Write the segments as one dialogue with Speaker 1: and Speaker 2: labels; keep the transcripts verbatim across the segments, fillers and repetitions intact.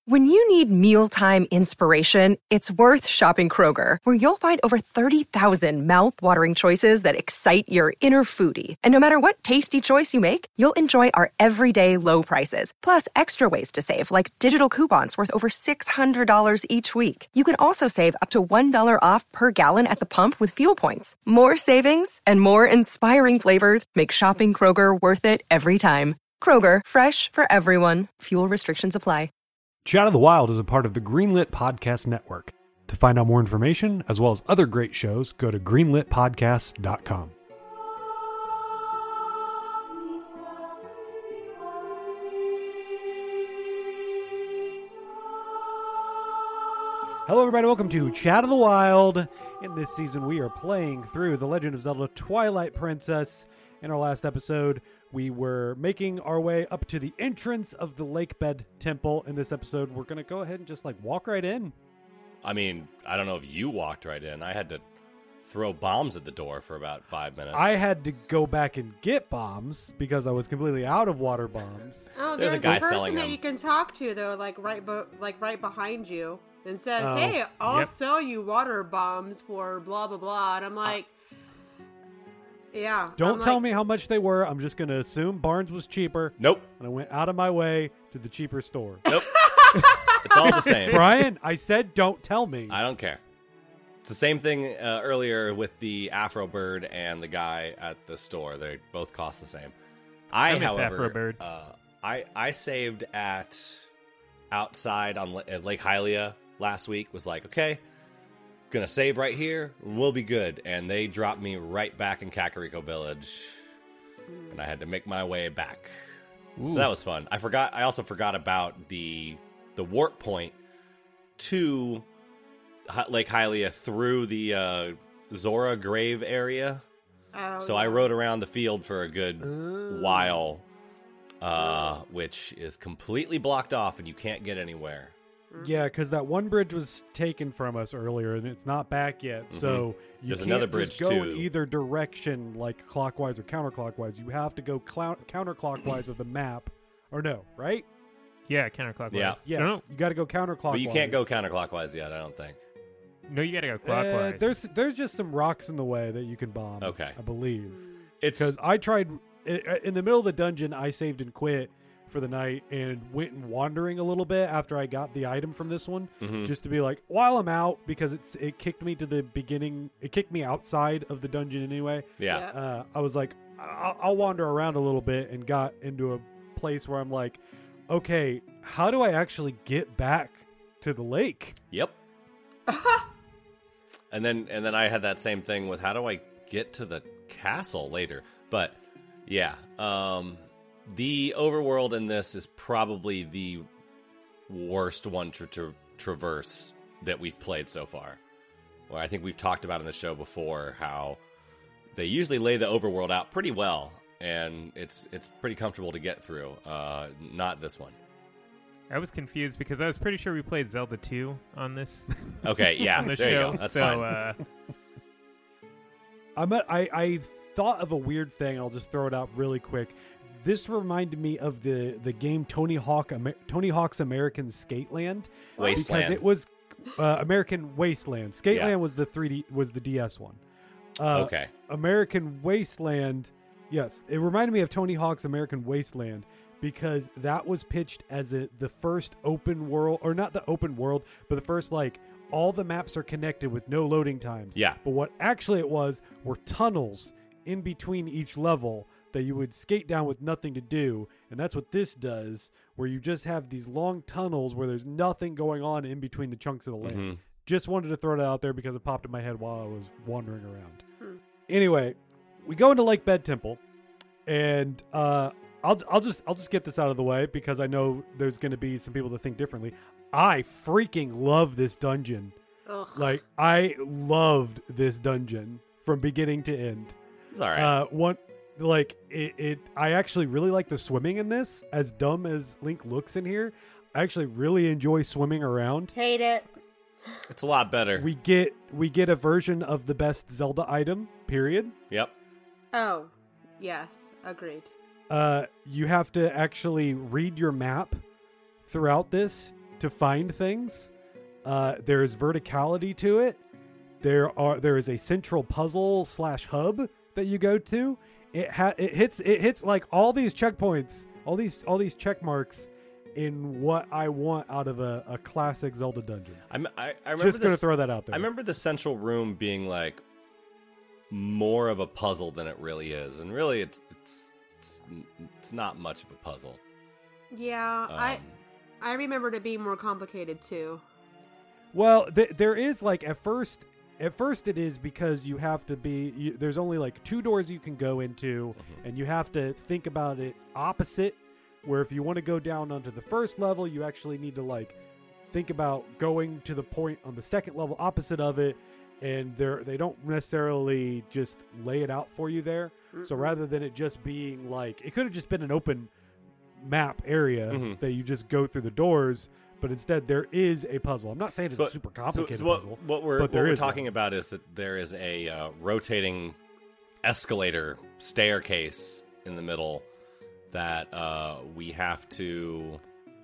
Speaker 1: When you need mealtime inspiration, it's worth shopping Kroger, where you'll find over thirty thousand mouth-watering choices that excite your inner foodie. And no matter what tasty choice you make, you'll enjoy our everyday low prices, plus extra ways to save, like digital coupons worth over six hundred dollars each week. You can also save up to one dollar off per gallon at the pump with fuel points. More savings and more inspiring flavors make shopping Kroger worth it every time. Kroger, fresh for everyone. Fuel restrictions apply.
Speaker 2: Chat of the Wild is a part of the Greenlit Podcast Network. To find out more information, as well as other great shows, go to greenlit podcast dot com. Hello everybody, welcome to Chat of the Wild. In this season, we are playing through The Legend of Zelda Twilight Princess. In our last episode, we were making our way up to the entrance of the Lakebed Temple. In this episode, we're going to go ahead and just like walk right in.
Speaker 3: I mean, I don't know if you walked right in. I had to throw bombs at the door for about five minutes.
Speaker 2: I had to go back and get bombs because I was completely out of water bombs.
Speaker 4: Oh,
Speaker 3: There's
Speaker 4: there's,
Speaker 3: a guy
Speaker 4: a person
Speaker 3: selling
Speaker 4: that
Speaker 3: them.
Speaker 4: you can talk to though, like right, bo- like right behind you, and says,
Speaker 2: Oh,
Speaker 4: "Hey, I'll
Speaker 2: yep.
Speaker 4: sell you water bombs for blah blah blah." And I'm like, "Yeah."
Speaker 2: Don't
Speaker 4: I'm
Speaker 2: tell
Speaker 4: like,
Speaker 2: me how much they were. I'm just going to assume Barnes was cheaper.
Speaker 3: Nope.
Speaker 2: And I went out of my way to the cheaper store.
Speaker 3: Nope. It's all the same.
Speaker 2: Brian, I said don't tell me.
Speaker 3: I don't care. It's the same thing uh, earlier with the Afro Bird and the guy at the store. They both cost the same. I,
Speaker 5: I miss
Speaker 3: however,
Speaker 5: Afro Bird.
Speaker 3: Uh, I I saved at outside on at Lake Hylia last week. Was like, okay, gonna save right here. We'll be good. And they dropped me right back in Kakariko Village, and I had to make my way back.
Speaker 5: Ooh.
Speaker 3: So that was fun. I forgot. I also forgot about the the warp point to H- Lake Hylia through the uh, Zora grave area.
Speaker 4: Oh,
Speaker 3: So
Speaker 4: yeah.
Speaker 3: I rode around the field for a good while, uh, which is completely blocked off, and you can't get anywhere.
Speaker 2: Yeah, because that one bridge was taken from us earlier, and it's not back yet. So you
Speaker 3: There's
Speaker 2: can't
Speaker 3: another
Speaker 2: just
Speaker 3: bridge,
Speaker 2: go
Speaker 3: too.
Speaker 2: in either direction, like clockwise or counterclockwise. You have to go clou- counterclockwise of the map. Or no, right?
Speaker 5: Yeah, counterclockwise.
Speaker 3: Yeah.
Speaker 2: Yes,
Speaker 5: No, no,
Speaker 2: you got to go counterclockwise.
Speaker 3: But you can't go counterclockwise yet, I don't think.
Speaker 5: no, you gotta go
Speaker 2: Uh,
Speaker 5: clockwise.
Speaker 2: there's there's just some rocks in the way that you can bomb.
Speaker 3: Okay.
Speaker 2: I believe.
Speaker 3: It's
Speaker 2: Because I tried i- in the middle of the dungeon, I saved and quit for the night and went and wandering a little bit after I got the item from this one,
Speaker 3: Mhm.
Speaker 2: just to be like, while I'm out, because it's it kicked me to the beginning. It kicked me outside of the dungeon anyway.
Speaker 3: yeah.
Speaker 4: Yeah.
Speaker 2: Uh, I was like, I'll, I'll wander around a little bit and got into a place where I'm like, okay, how do I actually get back to the lake?
Speaker 3: Yep. and then and then I had that same thing with how do I get to the castle later? But yeah, um, the overworld in this is probably the worst one to tra- traverse that we've played so far. Well, I think we've talked about in the show before how they usually lay the overworld out pretty well, and it's it's pretty comfortable to get through. Uh, not this one.
Speaker 5: I was confused because I was pretty sure we played Zelda two on this
Speaker 3: Okay, yeah,
Speaker 5: on the
Speaker 3: there
Speaker 5: show.
Speaker 3: you go. That's
Speaker 5: so
Speaker 3: fine.
Speaker 5: uh,
Speaker 2: I'm a, I, I thought of a weird thing. I'll just throw it out really quick. This reminded me of the, the game Tony Hawk Amer- Tony Hawk's American Skateland, because
Speaker 3: Wasteland.
Speaker 2: it was uh, American Wasteland. Skateland
Speaker 3: Yeah.
Speaker 2: was the three D was the D S one. Uh,
Speaker 3: okay.
Speaker 2: American Wasteland, yes, it reminded me of Tony Hawk's American Wasteland because that was pitched as a, the first open world, or not the open world, but the first like all the maps are connected with no loading times.
Speaker 3: Yeah.
Speaker 2: But what actually it was were tunnels in between each level that you would skate down with nothing to do, and that's what this does, where you just have these long tunnels where there's nothing going on in between the chunks of the land.
Speaker 3: Mhm.
Speaker 2: Just wanted to throw it out there because it popped in my head while I was wandering around. Anyway, we go into Lake Bed Temple, and uh, I'll I'll just I'll just get this out of the way because I know there's going to be some people that think differently. I freaking love this dungeon.
Speaker 4: Ugh.
Speaker 2: Like I loved this dungeon from beginning to end.
Speaker 3: It's all right.
Speaker 2: Uh, one like it, it. I actually really like the swimming in this. As dumb as Link looks in here, I actually really enjoy swimming around.
Speaker 4: Hate it.
Speaker 3: it's a lot better.
Speaker 2: We get we get a version of the best Zelda item. Period.
Speaker 3: Yep.
Speaker 4: Oh, yes, agreed.
Speaker 2: Uh, you have to actually read your map throughout this to to find things. Uh, there is verticality to it. There are there is a central puzzle slash hub that you go to. It ha- it hits it hits like all these checkpoints, all these all these check marks in what I want out of a, a classic Zelda dungeon.
Speaker 3: I'm, I I remember
Speaker 2: Just gonna
Speaker 3: this,
Speaker 2: throw that out there.
Speaker 3: I remember the central room being like more of a puzzle than it really is, and really it's it's it's, it's not much of a puzzle.
Speaker 4: Yeah,
Speaker 3: Um,
Speaker 4: I I remember it being more complicated too.
Speaker 2: Well, th- there is like at first, at first it is because you have to be. You, there's only like two doors you can go into,
Speaker 3: Mhm.
Speaker 2: and you have to think about it opposite. Where if you want to go down onto the first level, you actually need to like think about going to the point on the second level opposite of it, and they're they don't necessarily just lay it out for you there. So
Speaker 4: Mm-mm.
Speaker 2: rather than it just being like, it could have just been an open map area
Speaker 3: Mhm.
Speaker 2: that you just go through the doors. But instead, there is a puzzle. I'm not saying it's
Speaker 3: But-
Speaker 2: a super
Speaker 3: So,
Speaker 2: complicated
Speaker 3: so what,
Speaker 2: puzzle.
Speaker 3: what we're,
Speaker 2: but
Speaker 3: what
Speaker 2: there
Speaker 3: we're
Speaker 2: is
Speaker 3: talking
Speaker 2: one.
Speaker 3: about is that there is a uh, rotating escalator staircase in the middle that uh, we have to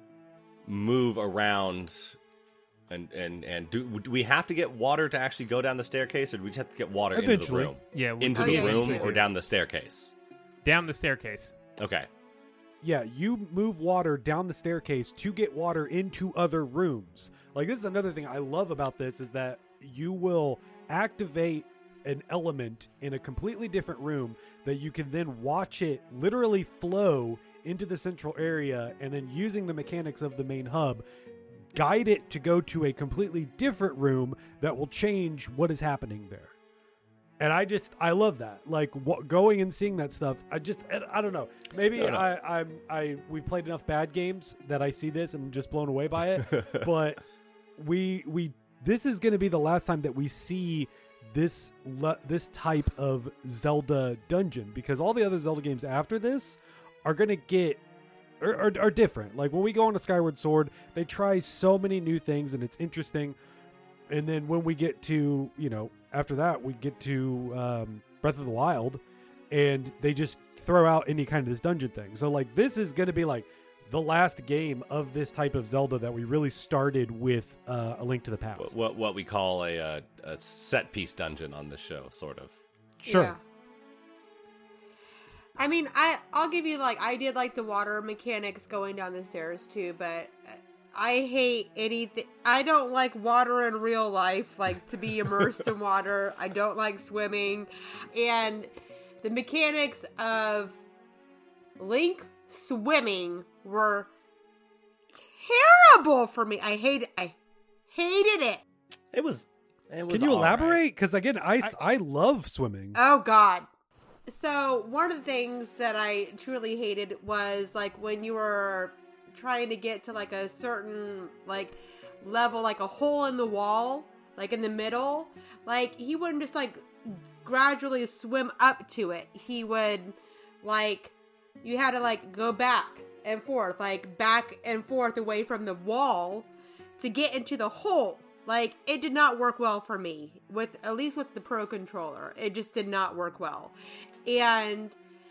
Speaker 3: move around. And, and, and do, do we have to get water to actually go down the staircase, or do we just have to get water
Speaker 2: Eventually.
Speaker 3: into the room?
Speaker 5: Yeah, we-
Speaker 3: Into
Speaker 4: Oh,
Speaker 3: the
Speaker 4: yeah,
Speaker 3: room
Speaker 4: you
Speaker 3: or
Speaker 4: do.
Speaker 3: down the staircase?
Speaker 5: down the staircase.
Speaker 3: Okay.
Speaker 2: Yeah, you move water down the staircase to get water into other rooms. Like, this is another thing I love about this is that you will activate an element in a completely different room that you can then watch it literally flow into the central area, and then using the mechanics of the main hub, guide it to go to a completely different room that will change what is happening there. And I just, I love that. Like what, going and seeing that stuff. I just, I, I don't know. Maybe
Speaker 3: No, no.
Speaker 2: I, I'm, I, we've played enough bad games that I see this and I'm just blown away by it. But we, we, this is going to be the last time that we see this, le- this type of Zelda dungeon, because all the other Zelda games after this are going to get, are, are, are different. Like when we go on a Skyward Sword, they try so many new things and it's interesting. And then when we get to, you know, after that, we get to um, Breath of the Wild, and they just throw out any kind of this dungeon thing. So, like, this is going to be, like, the last game of this type of Zelda that we really started with uh, A Link to the Past.
Speaker 3: What, what what we call a, uh, a set piece dungeon on this show, sort of.
Speaker 2: Sure.
Speaker 4: Yeah. I mean, I I'll give you like I did like the water mechanics going down the stairs too, but I hate anything. I don't like water in real life, like to be immersed in water. I don't like swimming, and the mechanics of Link swimming were terrible for me. I hate I hated it.
Speaker 3: It was. It was
Speaker 2: Can you
Speaker 3: all right.
Speaker 2: elaborate? Because, again, I, I, I love swimming.
Speaker 4: Oh God. So one of the things that I truly hated was like when you were trying to get to like a certain like level, like a hole in the wall, like in the middle, like he wouldn't just like gradually swim up to it. He would like, you had to like go back and forth, like back and forth away from the wall to get into the hole. Like, it did not work well for me, with at least with the Pro Controller. It just did not work well. And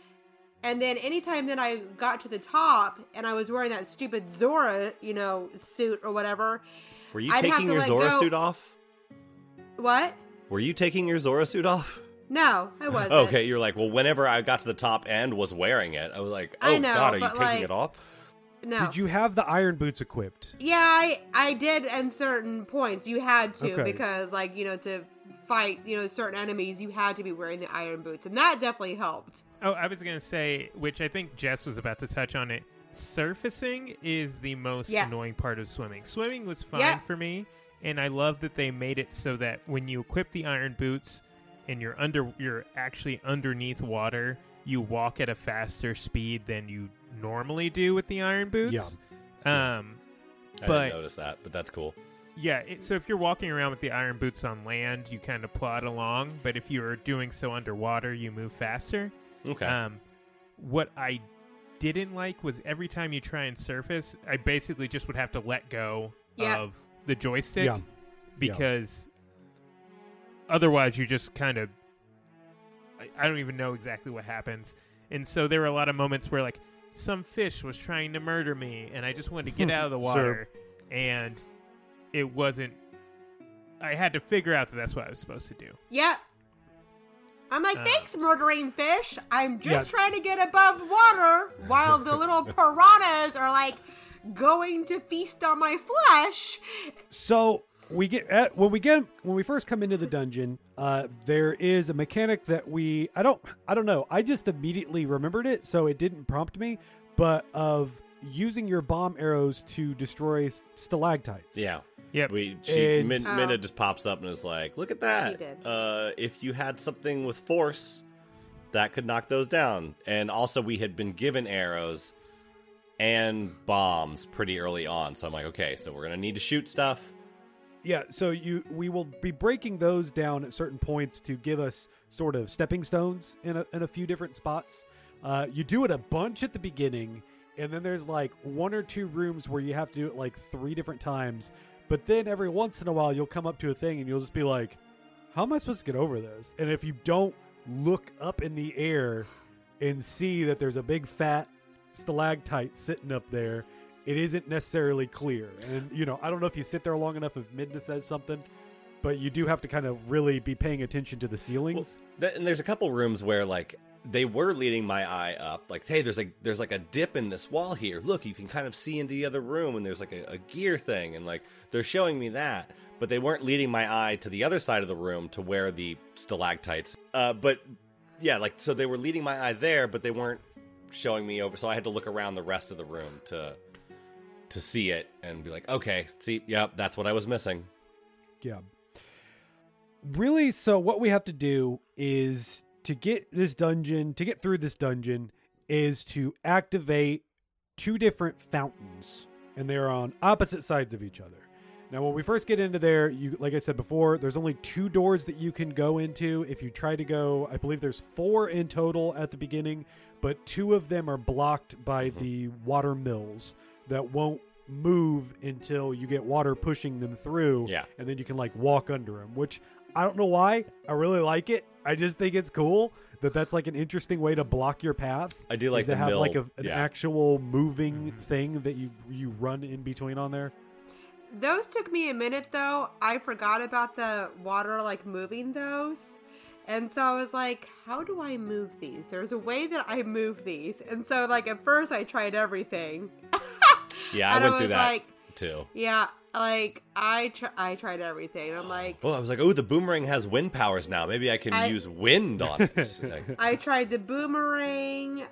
Speaker 4: and then anytime that I got to the top and I was wearing that stupid Zora, you know, suit or whatever.
Speaker 3: Were you
Speaker 4: I'd have
Speaker 3: taking
Speaker 4: to
Speaker 3: your
Speaker 4: let
Speaker 3: Zora
Speaker 4: go-
Speaker 3: suit off?
Speaker 4: What?
Speaker 3: Were you taking your Zora suit off?
Speaker 4: No, I wasn't.
Speaker 3: Okay, you're like, well, whenever I got to the top and was wearing it, I was like, oh
Speaker 4: I know,
Speaker 3: God, are you
Speaker 4: but,
Speaker 3: taking
Speaker 4: like-
Speaker 3: it off?
Speaker 4: No.
Speaker 2: Did you have the iron boots equipped?
Speaker 4: Yeah, I, I did at certain points. You had to
Speaker 2: Okay.
Speaker 4: because, like, you know, to fight, you know, certain enemies, you had to be wearing the iron boots. And that definitely helped.
Speaker 5: Oh, I was going to say, which I think Jess was about to touch on it. Surfacing is the most
Speaker 4: Yes.
Speaker 5: annoying part of swimming. Swimming was fine
Speaker 4: Yeah.
Speaker 5: for me, and I love that they made it so that when you equip the iron boots and you're under, you're actually underneath water, you walk at a faster speed than you normally do with the iron boots.
Speaker 2: Yeah.
Speaker 5: Um,
Speaker 3: I
Speaker 5: but
Speaker 3: didn't notice that, but that's cool.
Speaker 5: yeah, it, so if you're walking around with the iron boots on land, you kind of plod along. But if you're doing so underwater, you move faster.
Speaker 3: Okay.
Speaker 5: Um, what I didn't like was every time you try and surface, I basically just would have to let go
Speaker 4: Yeah.
Speaker 5: of the joystick
Speaker 2: Yeah.
Speaker 5: because otherwise you just kind of, I, I don't even know exactly what happens. And so there were a lot of moments where like some fish was trying to murder me and I just wanted to get out of the water. and it wasn't. I had to figure out that that's what I was supposed to do.
Speaker 4: Yep. I'm like,
Speaker 5: Uh.
Speaker 4: thanks, murdering fish. I'm just
Speaker 2: Yeah.
Speaker 4: trying to get above water while the little piranhas are like going to feast on my flesh.
Speaker 2: So we get at, when we get when we first come into the dungeon, uh, there is a mechanic that we I don't I don't know. I just immediately remembered it, so it didn't prompt me. But of using your bomb arrows to destroy s- stalactites.
Speaker 3: Yeah.
Speaker 5: Yep.
Speaker 3: We she
Speaker 2: And-
Speaker 3: Min,
Speaker 4: Oh.
Speaker 3: Minna just pops up and is like, "Look at that!
Speaker 4: She did.
Speaker 3: Uh, if you had something with force, that could knock those down." And also, we had been given arrows and bombs pretty early on, so I'm like, "Okay, so we're gonna need to shoot stuff."
Speaker 2: Yeah, so you we will be breaking those down at certain points to give us sort of stepping stones in a, in a few different spots. Uh, you do it a bunch at the beginning, and then there's like one or two rooms where you have to do it like three different times. But then every once in a while, you'll come up to a thing and you'll just be like, how am I supposed to get over this? And if you don't look up in the air and see that there's a big fat stalactite sitting up there, it isn't necessarily clear. And, you know, I don't know if you sit there long enough if Midna says something, but you do have to kind of really be paying attention to the ceilings.
Speaker 3: Th- and there's a couple rooms where like they were leading my eye up, like, "Hey, there's like there's like a dip in this wall here. Look, you can kind of see into the other room, and there's like a, a gear thing, and like they're showing me that." But they weren't leading my eye to the other side of the room to where the stalactites. Uh, but yeah, like so they were leading my eye there, but they weren't showing me over. So I had to look around the rest of the room to to see it and be like, "Okay, see, yep, that's what I was missing."
Speaker 2: Yeah. Really, so what we have to do is to get this dungeon, to get through this dungeon, is to activate two different fountains, and they're on opposite sides of each other. Now, when we first get into there, you, like I said before, there's only two doors that you can go into. If you try to go, I believe there's four in total at the beginning, but two of them are blocked by the water mills that won't move until you get water pushing them through.
Speaker 3: Yeah.
Speaker 2: And then you can like walk under them, which I don't know why. I really like it. I just think it's cool that that's like an interesting way to block your path.
Speaker 3: I do like
Speaker 2: is to
Speaker 3: the
Speaker 2: have
Speaker 3: mill,
Speaker 2: like a, an
Speaker 3: yeah.
Speaker 2: actual moving thing that you you run in between on there.
Speaker 4: Those took me a minute though. I forgot about the water like moving those. And so I was like, how do I move these? There's a way that I move these. And so like at first I tried everything.
Speaker 3: Yeah, I
Speaker 4: And
Speaker 3: went
Speaker 4: I
Speaker 3: through
Speaker 4: was
Speaker 3: that
Speaker 4: like,
Speaker 3: too.
Speaker 4: yeah, like I tr- I tried everything. I'm like,
Speaker 3: Oh, I was like, "Oh, the boomerang has wind powers now. Maybe I can
Speaker 4: I-
Speaker 3: use wind on it." Like,
Speaker 4: I tried the boomerang.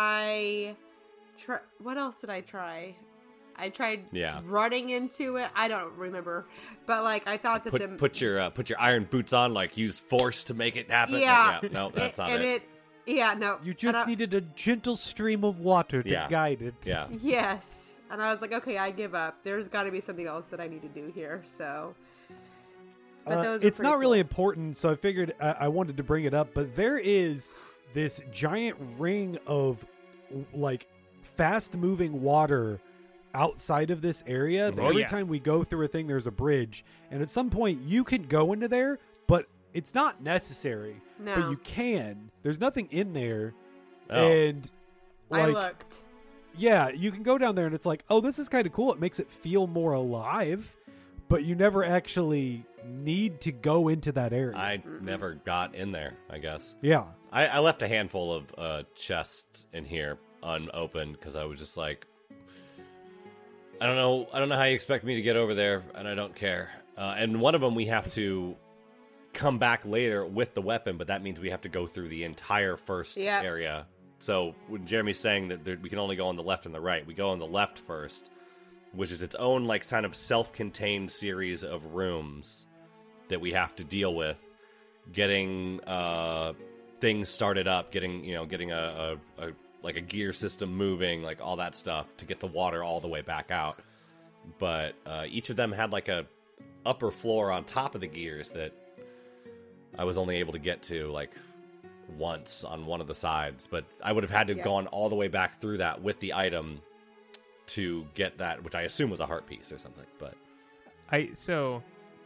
Speaker 4: I try. What else did I try? I tried
Speaker 3: Yeah.
Speaker 4: running into it. I don't remember, but like I thought that
Speaker 3: put
Speaker 4: the
Speaker 3: put your uh, put your iron boots on, like use force to make it happen.
Speaker 4: Yeah.
Speaker 3: Like, no, that's not
Speaker 4: and
Speaker 3: it.
Speaker 4: it. Yeah, no.
Speaker 2: You
Speaker 4: And
Speaker 2: just
Speaker 4: I-
Speaker 2: needed a gentle stream of water to
Speaker 3: Yeah.
Speaker 2: guide it.
Speaker 3: Yeah,
Speaker 4: Yes, and I was like, okay, I give up. There's got to be something else that I need to do here. So, but
Speaker 2: Uh,
Speaker 4: those were
Speaker 2: it's
Speaker 4: pretty
Speaker 2: not really
Speaker 4: cool.
Speaker 2: important, so I figured I, I wanted to bring it up. But there is this giant ring of like fast-moving water outside of this area. That
Speaker 5: Oh,
Speaker 2: every
Speaker 5: yeah.
Speaker 2: time we go through a thing, there's a bridge, and at some point you can go into there, but it's not necessary.
Speaker 4: No.
Speaker 2: But you can. There's nothing in there,
Speaker 3: Oh.
Speaker 2: and
Speaker 4: I
Speaker 2: like
Speaker 4: looked.
Speaker 2: yeah, you can go down there and it's like, oh, this is kind of cool. It makes it feel more alive, but you never actually need to go into that area.
Speaker 3: I never got in there. I guess
Speaker 2: yeah.
Speaker 3: I, I left a handful of uh, chests in here unopened because I was just like, I don't know. I don't know how you expect me to get over there, and I don't care. Uh, and one of them we have to come back later with the weapon, but that means we have to go through the entire first
Speaker 4: Yep.
Speaker 3: area. So when Jeremy's saying that there, we can only go on the left and the right, we go on the left first, which is its own like kind of self-contained series of rooms that we have to deal with, getting uh, things started up, getting you know, getting a, a, a like a gear system moving, like all that stuff to get the water all the way back out. But uh, each of them had like a upper floor on top of the gears that I was only able to get to like once on one of the sides, but I would have had to have
Speaker 4: Yeah.
Speaker 3: gone all the way back through that with the item to get that, which I assume was a heart piece or something. But
Speaker 5: I so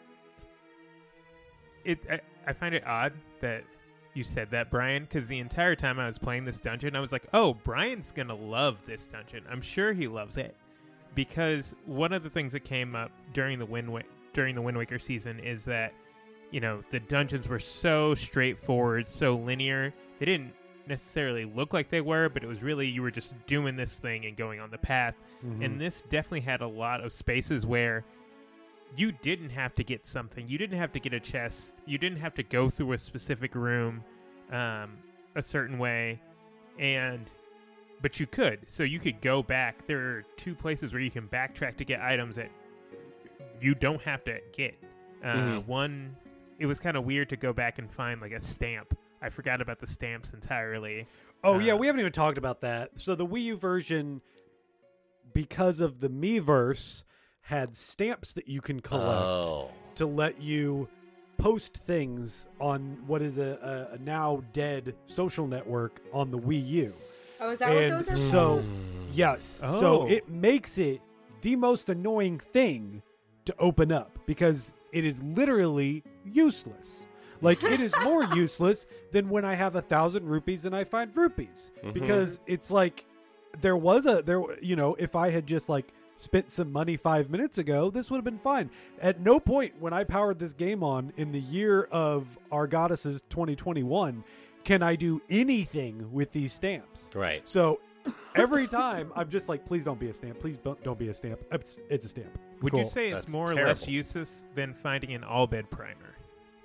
Speaker 5: it I, I find it odd that you said that, Brian, because the entire time I was playing this dungeon, I was like, "Oh, Brian's gonna love this dungeon. I'm sure he loves it." because one of the things that came up during the Wind Wa- during the Wind Waker season is that, you know, the dungeons were so straightforward, so linear. They didn't necessarily look like they were, but it was really, you were just doing this thing and going on the path.
Speaker 2: Mm-hmm.
Speaker 5: And this definitely had a lot of spaces where you didn't have to get something. You didn't have to get a chest. You didn't have to go through a specific room um, a certain way. And but you could. So you could go back. There are two places where you can backtrack to get items that you don't have to get. Uh,
Speaker 3: Mm-hmm.
Speaker 5: One, it was kind of weird to go back and find like a stamp. I forgot about the stamps entirely.
Speaker 2: Oh, yeah,
Speaker 5: Uh,
Speaker 2: we haven't even talked about that. So the Wii U version, because of the Miiverse, had stamps that you can collect
Speaker 3: Oh.
Speaker 2: to let you post things on what is a, a, a now dead social network on the Wii U.
Speaker 4: Oh, is that
Speaker 2: And
Speaker 4: what those are?
Speaker 2: so,
Speaker 4: for?
Speaker 2: yes.
Speaker 5: Oh.
Speaker 2: So it makes it the most annoying thing to open up because it is literally useless. Like, it is more useless than when I have a thousand rupees and I find rupees.
Speaker 3: Mhm.
Speaker 2: Because it's like, there was a, there, you know, if I had just like spent some money five minutes ago, this would have been fine. At no point when I powered this game on in the year of our goddesses twenty twenty-one can I do anything with these stamps.
Speaker 3: Right.
Speaker 2: So every time I'm just like, please don't be a stamp. Please don't don't be a stamp. It's, it's a stamp.
Speaker 5: Would
Speaker 2: Cool.
Speaker 5: you say it's
Speaker 3: That's
Speaker 5: more or less
Speaker 3: terrible.
Speaker 5: useless than finding an all-bed primer?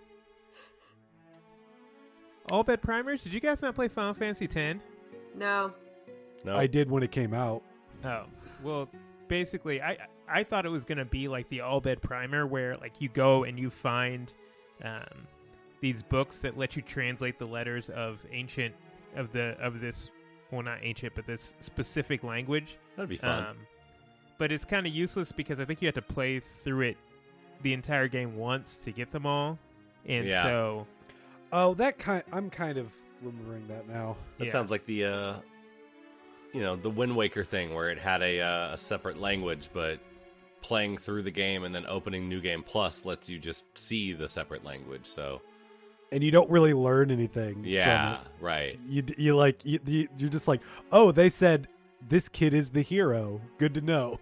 Speaker 5: All-bed primers? Did you guys not play Final Fantasy X?
Speaker 4: No.
Speaker 3: No.
Speaker 2: I did when it came out.
Speaker 5: Oh, well, basically, I I thought it was going to be like the all-bed primer where, like, you go and you find um, these books that let you translate the letters of ancient, of the, of this, well, not ancient, but this specific language.
Speaker 3: That'd be fun.
Speaker 5: Um, but it's kind of useless because I think you have to play through it the entire game once to get them all. And
Speaker 3: Yeah.
Speaker 5: so...
Speaker 2: Oh, that kind. I'm kind of remembering that now.
Speaker 3: that
Speaker 5: yeah.
Speaker 3: sounds like the, uh, you know, the Wind Waker thing where it had a, uh, a separate language, but playing through the game and then opening New Game Plus lets you just see the separate language. So
Speaker 2: And you don't really learn anything.
Speaker 3: yeah,
Speaker 2: From
Speaker 3: right.
Speaker 2: it. You you like you, you you're just like, oh, they said this kid is the hero. Good to know.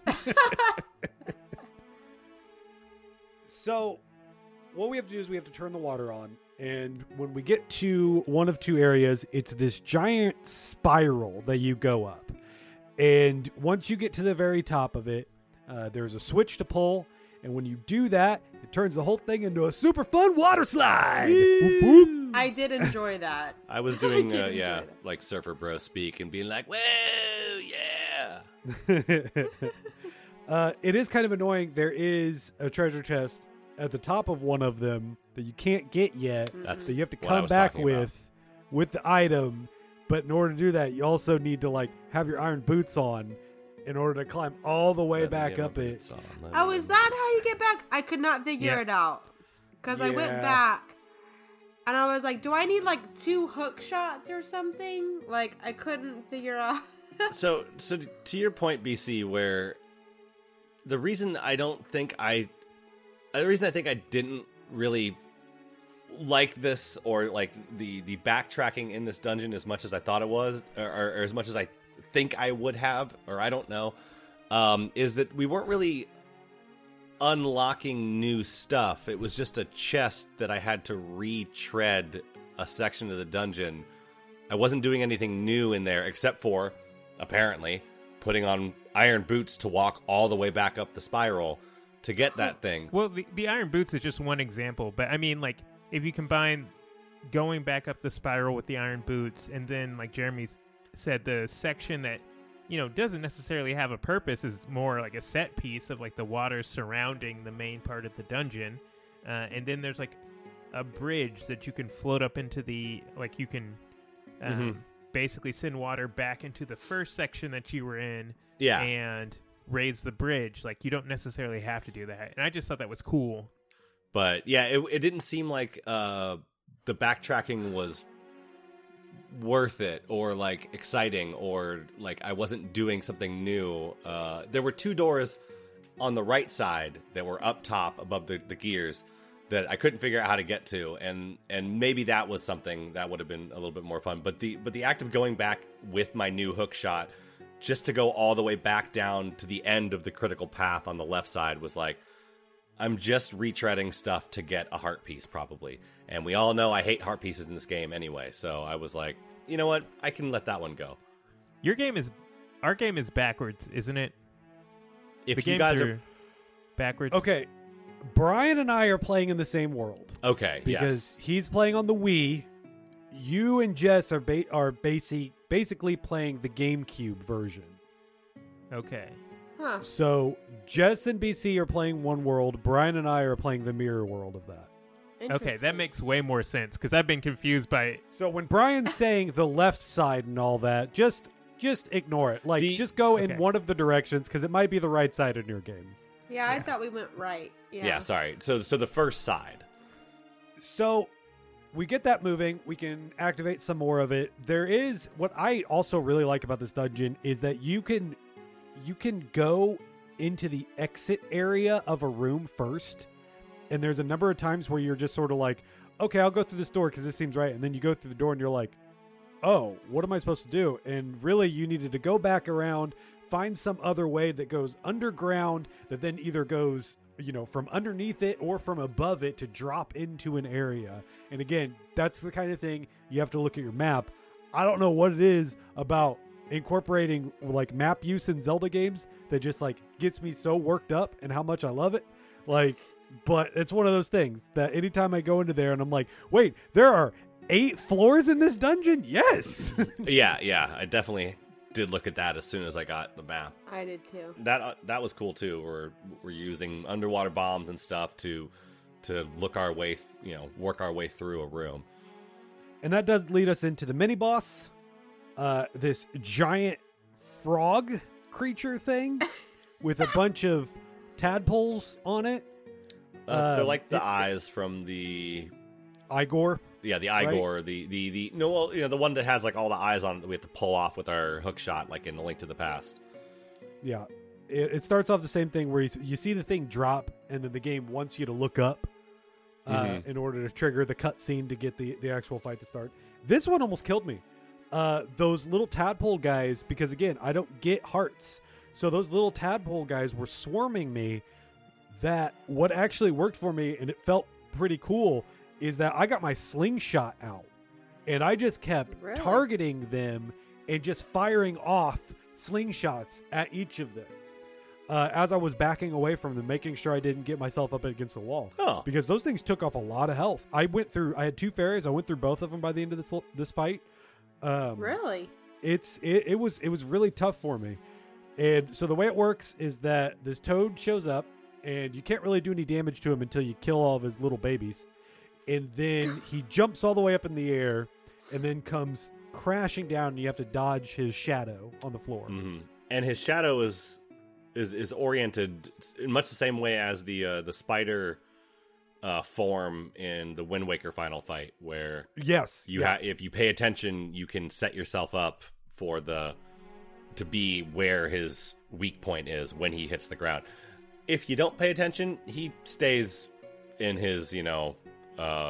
Speaker 2: So, what we have to do is we have to turn the water on. And when we get to one of two areas, it's this giant spiral that you go up. And once you get to the very top of it, uh, there's a switch to pull. And when you do that, it turns the whole thing into a super fun water slide. Whoop, whoop.
Speaker 4: I did enjoy that.
Speaker 3: I was doing,
Speaker 4: did
Speaker 3: uh,
Speaker 4: enjoy
Speaker 3: yeah,
Speaker 4: that.
Speaker 3: like Surfer Bro speak and being like, whoa, yeah.
Speaker 2: uh, it is kind of annoying. There is a treasure chest at the top of one of them that you can't get yet.
Speaker 3: That's
Speaker 2: So you have to
Speaker 3: what I
Speaker 2: come
Speaker 3: was
Speaker 2: back
Speaker 3: talking
Speaker 2: with
Speaker 3: about.
Speaker 2: with the item. But in order to do that, you also need to like have your iron boots on in order to climb all the way
Speaker 3: Let me
Speaker 2: back
Speaker 3: get my
Speaker 2: up it.
Speaker 3: boots on. Let me
Speaker 4: Oh,
Speaker 3: get
Speaker 4: is
Speaker 3: my
Speaker 4: that
Speaker 3: boots
Speaker 4: how you get back? I could not figure
Speaker 5: Yeah.
Speaker 4: it out. Because I went
Speaker 2: Yeah.
Speaker 4: back and I was like, do I need like two hook shots or something? Like, I couldn't figure out.
Speaker 3: so so to your point, B C, where the reason I don't think I the reason I think I didn't really like this or like the the backtracking in this dungeon as much as I thought it was or, or, or as much as I think I would have, or I don't know, um, is that we weren't really unlocking new stuff. It was just a chest that I had to retread a section of the dungeon. I wasn't doing anything new in there except for, apparently, putting on iron boots to walk all the way back up the spiral to get that thing.
Speaker 5: Well, the, the iron boots is just one example, but I mean, like, if you combine going back up the spiral with the iron boots, and then, like Jeremy s- said, the section that, you know, doesn't necessarily have a purpose is more like a set piece of, like, the water surrounding the main part of the dungeon. Uh, and then there's, like, a bridge that you can float up into the, like, you can um,
Speaker 3: Mhm.
Speaker 5: basically send water back into the first section that you were in.
Speaker 3: Yeah.
Speaker 5: And raise the bridge. Like, you don't necessarily have to do that. And I just thought that was cool.
Speaker 3: But yeah, it, it didn't seem like uh, the backtracking was worth it or like exciting or like I wasn't doing something new. Uh, there were two doors on the right side that were up top above the, the gears that I couldn't figure out how to get to, and and maybe that was something that would have been a little bit more fun. But the but the act of going back with my new hook shot just to go all the way back down to the end of the critical path on the left side was like, I'm just retreading stuff to get a heart piece, probably. And we all know I hate heart pieces in this game anyway, so I was like, you know what? I can let that one go.
Speaker 5: Your game is... Our game is backwards, isn't it?
Speaker 3: If
Speaker 5: the
Speaker 3: you
Speaker 5: games
Speaker 3: guys
Speaker 5: are
Speaker 3: are...
Speaker 5: backwards.
Speaker 2: Okay, Brian and I are playing in the same world.
Speaker 3: Okay,
Speaker 2: Because
Speaker 3: yes.
Speaker 2: he's playing on the Wii. You and Jess are ba- are basic, basically playing the GameCube version.
Speaker 5: Okay.
Speaker 4: Huh.
Speaker 2: So Jess and B C are playing one world. Brian and I are playing the mirror world of that.
Speaker 5: Okay,
Speaker 4: Interesting.
Speaker 5: that makes way more sense because I've been confused by...
Speaker 2: So when Brian's saying the left side and all that, just just ignore it. Like,
Speaker 3: The-
Speaker 2: just go
Speaker 5: Okay.
Speaker 2: in one of the directions because it might be the right side in your game.
Speaker 4: Yeah, I thought we went right. Yeah.
Speaker 3: Yeah, sorry. So so the first side.
Speaker 2: So we get that moving. We can activate some more of it. There is what I also really like about this dungeon is that you can you can go into the exit area of a room first. And there's a number of times where you're just sort of like, okay, I'll go through this door because this seems right. And then you go through the door and you're like, oh, what am I supposed to do? And really, you needed to go back around, find some other way that goes underground that then either goes, you know, from underneath it or from above it to drop into an area. And again, that's the kind of thing you have to look at your map. I don't know what it is about incorporating like map use in Zelda games that just like gets me so worked up and how much I love it. Like, but it's one of those things that anytime I go into there and I'm like, wait, there are eight floors in this dungeon? Yes.
Speaker 3: Yeah, yeah. I definitely did look at that as soon as I got the map.
Speaker 4: I did too.
Speaker 3: That uh, that was cool too. We're we're using underwater bombs and stuff to to look our way, th- you know, work our way through a room.
Speaker 2: And that does lead us into the mini boss, uh, this giant frog creature thing with a bunch of tadpoles on it.
Speaker 3: Uh, they're
Speaker 2: Um,
Speaker 3: like the
Speaker 2: it-
Speaker 3: eyes from the
Speaker 2: Igor.
Speaker 3: yeah the Igor the the the no well, you know the one that has like all the eyes on it that we have to pull off with our hook shot like in The Link to the Past.
Speaker 2: Yeah. It, it starts off the same thing where you, s- you see the thing drop, and then the game wants you to look up uh,
Speaker 3: Mhm.
Speaker 2: in order to trigger the cutscene to get the, the actual fight to start. This one almost killed me. Uh, those little tadpole guys, because again, I don't get hearts. So those little tadpole guys were swarming me. That what actually worked for me, and it felt pretty cool, is that I got my slingshot out. And I just kept
Speaker 4: Really?
Speaker 2: targeting them and just firing off slingshots at each of them. Uh, as I was backing away from them, making sure I didn't get myself up against the wall.
Speaker 3: Oh.
Speaker 2: Because those things took off a lot of health. I went through, I had two fairies. I went through both of them by the end of this this fight. Um,
Speaker 4: Really?
Speaker 2: It's it, it was it was really tough for me. And so the way it works is that this toad shows up, and you can't really do any damage to him until you kill all of his little babies. And then he jumps all the way up in the air, and then comes crashing down, and you have to dodge his shadow on the floor.
Speaker 3: hmm And his shadow is is is oriented in much the same way as the uh, the spider uh, form in the Wind Waker final fight, where
Speaker 2: Yes.
Speaker 3: you
Speaker 2: yeah.
Speaker 3: ha- if you pay attention, you can set yourself up for the to be where his weak point is when he hits the ground. If you don't pay attention, he stays in his, you know, uh,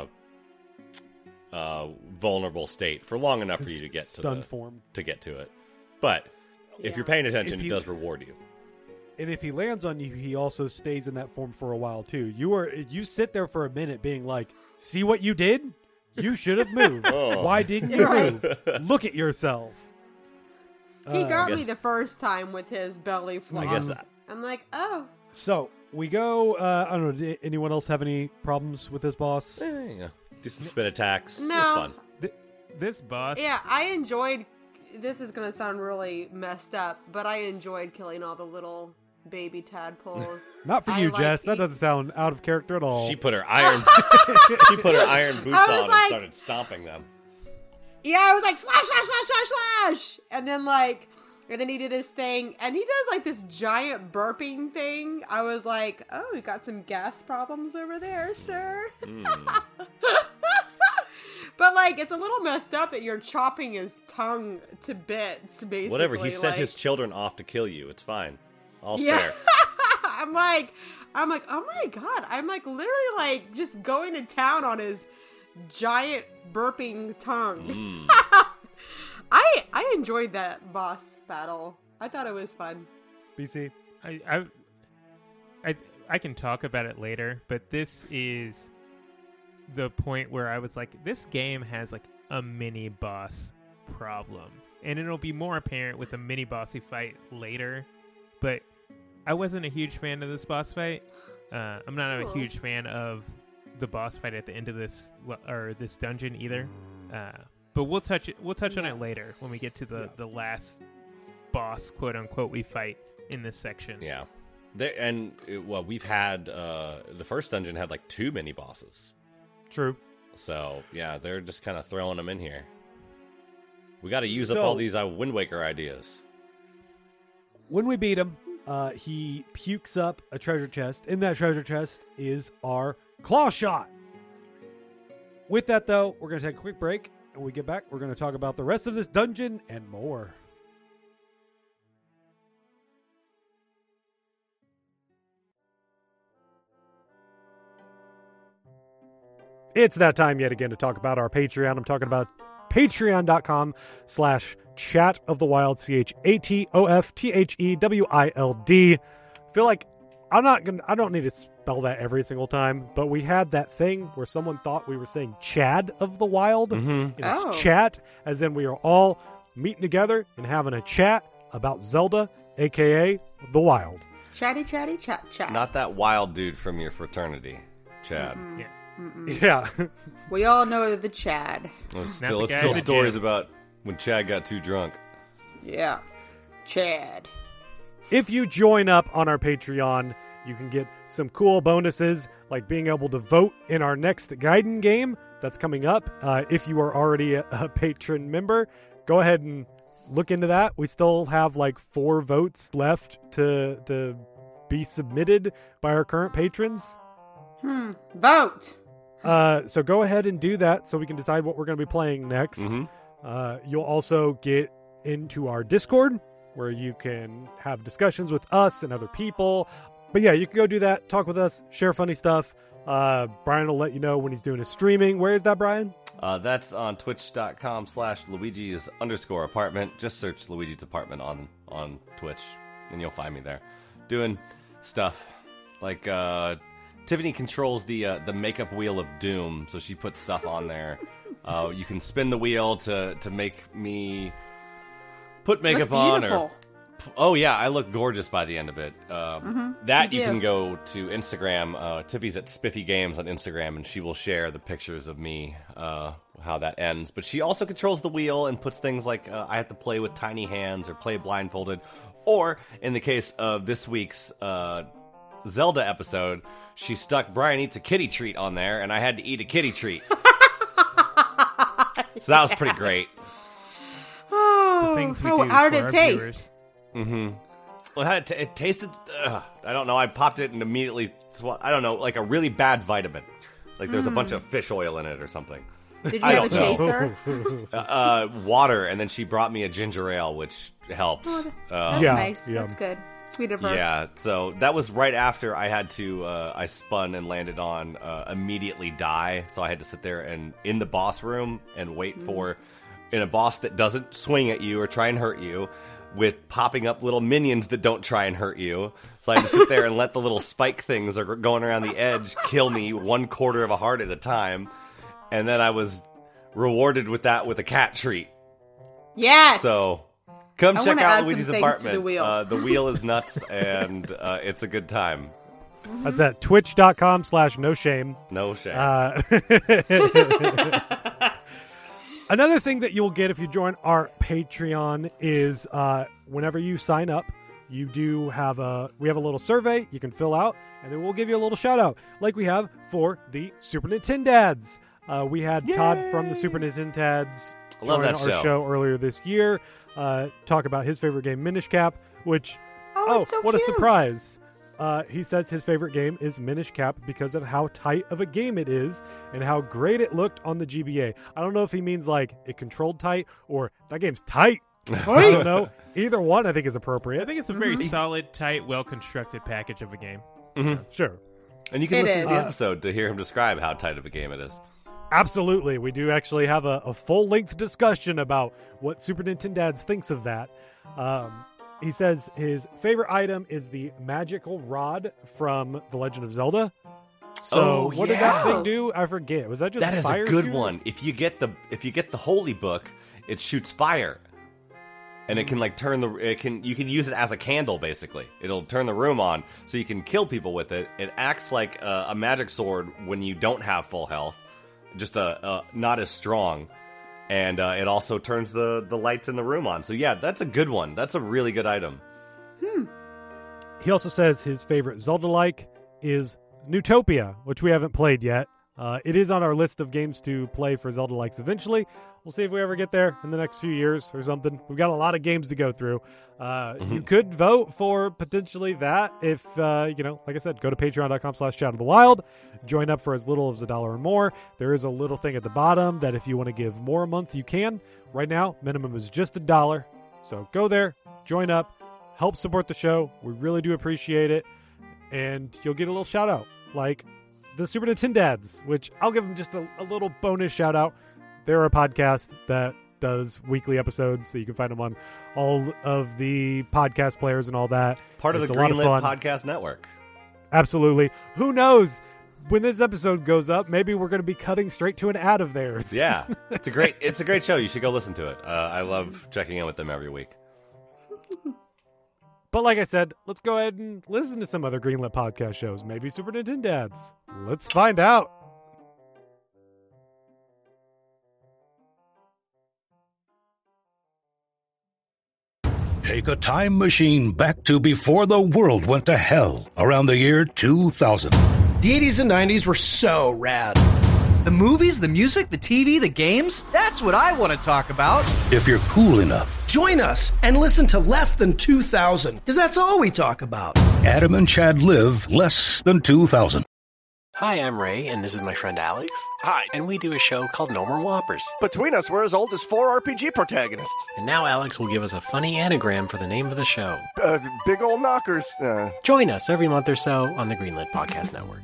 Speaker 3: uh, vulnerable state for long enough for you to get to
Speaker 2: Stun
Speaker 3: the,
Speaker 2: form.
Speaker 3: to get to it. But if
Speaker 4: Yeah.
Speaker 3: you're paying attention,
Speaker 2: If
Speaker 3: it
Speaker 2: you-
Speaker 3: does reward you.
Speaker 2: And if he lands on you, he also stays in that form for a while too. You are you sit there for a minute being like, see what you did? You should have moved.
Speaker 3: Oh.
Speaker 2: Why didn't you
Speaker 4: Right.
Speaker 2: move? Look at yourself.
Speaker 4: He
Speaker 2: Uh,
Speaker 4: got me
Speaker 3: guess-
Speaker 4: the first time with his belly flop.
Speaker 3: I guess that,
Speaker 4: I'm like, oh,
Speaker 2: So we go. Uh, I don't know. Did anyone else have any problems with this boss?
Speaker 3: eh, you know, do some spin attacks.
Speaker 4: No.
Speaker 3: It's fun.
Speaker 5: Th- this boss...
Speaker 4: yeah, I enjoyed. This is gonna sound really messed up, but I enjoyed killing all the little baby tadpoles.
Speaker 2: Not for
Speaker 4: I
Speaker 2: you,
Speaker 4: like
Speaker 2: Jess. That
Speaker 4: eat-
Speaker 2: doesn't sound out of character at all.
Speaker 3: She put her iron. she put her iron boots
Speaker 4: I was
Speaker 3: on
Speaker 4: like-
Speaker 3: and started stomping them.
Speaker 4: Yeah, I was like slash slash slash slash slash, and then like, and then he did his thing, and he does like this giant burping thing. I was like, oh, you got some gas problems over there, sir.
Speaker 3: Mm.
Speaker 4: But like, it's a little messed up that you're chopping his tongue to bits, basically.
Speaker 3: Whatever. He sent
Speaker 4: like-
Speaker 3: his children off to kill you. It's fine. I'll
Speaker 4: Yeah.
Speaker 3: spare.
Speaker 4: I'm like, I'm like, oh my god! I'm like literally like just going to town on his giant burping tongue.
Speaker 3: Mm.
Speaker 4: I I enjoyed that boss battle. I thought it was fun.
Speaker 2: B C?
Speaker 5: I, I, I, I can talk about it later, but this is the point where I was like, this game has like a mini boss problem, and it'll be more apparent with a mini bossy fight later. But I wasn't a huge fan of this boss fight. Uh, I'm not
Speaker 4: Cool.
Speaker 5: a huge fan of the boss fight at the end of this le- or this dungeon either. Uh, but we'll touch it. We'll touch on
Speaker 4: Yeah.
Speaker 5: it later when we get to the
Speaker 2: Yeah.
Speaker 5: the last boss, quote unquote, we fight in this section.
Speaker 3: Yeah. They, and, it, well, we've had, uh, the first dungeon had like two mini bosses.
Speaker 2: True.
Speaker 3: So, yeah, they're just kind of throwing them in here. We got to use up
Speaker 2: So-
Speaker 3: all these uh, Wind Waker ideas.
Speaker 2: When we beat him, uh, he pukes up a treasure chest. In that treasure chest is our claw shot. With that, though, we're going to take a quick break. And when we get back, we're going to talk about the rest of this dungeon and more. It's that time yet again to talk about our Patreon. I'm talking about patreon.com slash chat of the wild, C H A T O F T H E W I L D. I feel like I'm not gonna, I don't need to spell that every single time, but we had that thing where someone thought we were saying Chad of the Wild.
Speaker 3: Mm-hmm.
Speaker 2: And it's
Speaker 4: Oh.
Speaker 2: chat, as in we are all meeting together and having a chat about Zelda, aka the Wild.
Speaker 4: Chatty, chatty, chat, chat.
Speaker 3: Not that wild dude from your fraternity, Chad.
Speaker 5: Yeah.
Speaker 2: Yeah.
Speaker 4: We all know the Chad.
Speaker 3: Let's
Speaker 5: Not
Speaker 3: still,
Speaker 5: the
Speaker 3: let's
Speaker 5: guy
Speaker 3: tell
Speaker 5: in the
Speaker 3: stories
Speaker 5: gym.
Speaker 3: about when Chad got too drunk.
Speaker 4: Yeah. Chad.
Speaker 2: If you join up on our Patreon, you can get some cool bonuses, like being able to vote in our next Gaiden game that's coming up. Uh, if you are already a, a patron member, go ahead and look into that. We still have like four votes left to to be submitted by our current patrons.
Speaker 4: Hmm. Vote.
Speaker 2: Uh, so go ahead and do that so we can decide what we're going to be playing next.
Speaker 3: Mm-hmm.
Speaker 2: Uh, you'll also get into our Discord where you can have discussions with us and other people. But yeah, you can go do that, talk with us, share funny stuff. Uh, Brian will let you know when he's doing his streaming. Where is that, Brian?
Speaker 3: Uh, that's on twitch.com slash Luigi's underscore apartment. Just search Luigi's apartment on, on Twitch, and you'll find me there. Doing stuff. Like, uh, Tiffany controls the uh, the makeup wheel of doom, so she puts stuff on there. Uh, you can spin the wheel to, to make me put makeup
Speaker 4: Look
Speaker 3: on.
Speaker 4: beautiful.
Speaker 3: Or Oh, yeah, I look gorgeous by the end of it. Um, that
Speaker 4: you
Speaker 3: you
Speaker 4: do.
Speaker 3: can go to Instagram. Uh, Tiffy's at Spiffy Games on Instagram, and she will share the pictures of me, uh, how that ends. But she also controls the wheel and puts things like uh, I have to play with tiny hands or play blindfolded. Or, in the case of this week's uh, Zelda episode, she stuck Brian Eats a Kitty Treat on there, and I had to eat a kitty treat. So that was pretty great.
Speaker 4: Oh,
Speaker 5: Things we
Speaker 4: how,
Speaker 5: do
Speaker 4: how
Speaker 5: for
Speaker 4: did it
Speaker 5: our
Speaker 4: taste?
Speaker 5: viewers.
Speaker 3: Mm-hmm. Well, it, had, t- it tasted. Uh, I don't know. I popped it and immediately. Sw- I don't know, like a really bad vitamin. Like there's a bunch of fish oil in it or something.
Speaker 4: Did you
Speaker 3: I
Speaker 4: have a
Speaker 3: don't know.
Speaker 4: chaser?
Speaker 3: Uh, uh, water, and then she brought me a ginger ale, which helped.
Speaker 4: Oh,
Speaker 3: Uh,
Speaker 4: That's
Speaker 2: Yeah,
Speaker 4: nice.
Speaker 2: yeah.
Speaker 4: That's good. Sweet of her.
Speaker 3: yeah. So that was right after I had to. Uh, I spun and landed on uh, immediately die. So I had to sit there and in the boss room and wait for in a boss that doesn't swing at you or try and hurt you, with popping up little minions that don't try and hurt you. So I had to sit there and let the little spike things that are going around the edge kill me one quarter of a heart at a time. And then I was rewarded with that with a cat treat.
Speaker 4: Yes.
Speaker 3: So come
Speaker 4: I
Speaker 3: check
Speaker 4: wanna add
Speaker 3: out
Speaker 4: some
Speaker 3: Luigi's
Speaker 4: things to the
Speaker 3: apartment.
Speaker 4: wheel.
Speaker 3: Uh, the wheel is nuts, and uh, it's a good time.
Speaker 2: That's at twitch.com slash no shame.
Speaker 3: No shame.
Speaker 2: Uh, Another thing that you'll get if you join our Patreon is uh, whenever you sign up, you do have a we have a little survey you can fill out, and then we'll give you a little shout out, like we have for the Super Nintendads. Uh, we had Todd from the Super Nintendads
Speaker 3: Love
Speaker 2: join
Speaker 3: that
Speaker 2: our
Speaker 3: show.
Speaker 2: show earlier this year. Uh, talk about his favorite game, Minish Cap, which
Speaker 4: Oh,
Speaker 2: oh,
Speaker 4: it's so
Speaker 2: what
Speaker 4: cute.
Speaker 2: a surprise! Uh, he says his favorite game is Minish Cap because of how tight of a game it is and how great it looked on the G B A. I don't know if he means like it controlled tight or that game's tight. I don't know. Either one I think is
Speaker 5: I
Speaker 2: appropriate.
Speaker 5: think it's a very solid, tight, well-constructed package of a game.
Speaker 2: Sure.
Speaker 3: and you can
Speaker 4: It
Speaker 3: listen to the
Speaker 4: is.
Speaker 3: episode to hear him describe how tight of a game it is.
Speaker 2: Absolutely. We do actually have a, a full-length discussion about what Super Nintendads thinks of that. Um, he says his favorite item is the magical rod from The Legend of Zelda. So
Speaker 3: Oh,
Speaker 2: what did
Speaker 3: yeah.
Speaker 2: that thing do? I forget. Was that just
Speaker 3: That is
Speaker 2: fire
Speaker 3: a good
Speaker 2: shooter?
Speaker 3: one. If you get the if you get the holy book, it shoots fire, and it can like turn the it can you can use it as a candle. Basically, it'll turn the room on, so you can kill people with it. It acts like a, a magic sword when you don't have full health, just a, a not as strong, and uh, it also turns the the lights in the room on. So yeah, that's a good one. That's a really good item.
Speaker 2: He also says his favorite Zelda-like is Newtopia, which we haven't played yet. Uh, it is on our list of games to play for Zelda-likes eventually. We'll see if we ever get there in the next few years or something. We've got a lot of games to go through. Uh,
Speaker 3: Mm-hmm.
Speaker 2: You could vote for potentially that if, uh, you know, like I said, go to patreon.com slash chat of the wild. Join up for as little as a dollar or more. There is a little thing at the bottom that if you want to give more a month, you can. Right now, minimum is just a dollar. So go there, join up, help support the show. We really do appreciate it. And you'll get a little shout out like the Super Nintendo Dads, which I'll give them just a, a little bonus shout out. They're a podcast that does weekly episodes, so you can find them on all of the podcast players and all that.
Speaker 3: Part of
Speaker 2: It's
Speaker 3: the
Speaker 2: a lot of
Speaker 3: Greenlit
Speaker 2: fun.
Speaker 3: Podcast Network.
Speaker 2: Absolutely. Who knows? When this episode goes up, maybe we're going to be cutting straight to an ad of theirs.
Speaker 3: Yeah, it's a great it's a great show. You should go listen to it. Uh, I love checking in with them every week.
Speaker 2: But like I said, let's go ahead and listen to some other Greenlit podcast shows. Maybe Super Nintendo Dads. Let's find out.
Speaker 6: Take a time machine back to before the world went to hell, around the year two thousand.
Speaker 7: The eighties and nineties were so rad. The movies, the music, the T V, the games, that's what I want to talk about.
Speaker 6: If you're cool enough,
Speaker 7: Join us and listen to Less Than two thousand, because that's all we talk about.
Speaker 6: Adam and Chad live less than two thousand.
Speaker 8: Hi, I'm Ray, and this is my friend Alex.
Speaker 9: Hi.
Speaker 8: And we do a show called No More Whoppers.
Speaker 9: Between us, we're as old as four R P G protagonists.
Speaker 8: And now Alex will give us a funny anagram for the name of the show.
Speaker 9: Uh, big old knockers. Uh,
Speaker 8: Join us every month or so on the Greenlit Podcast Network.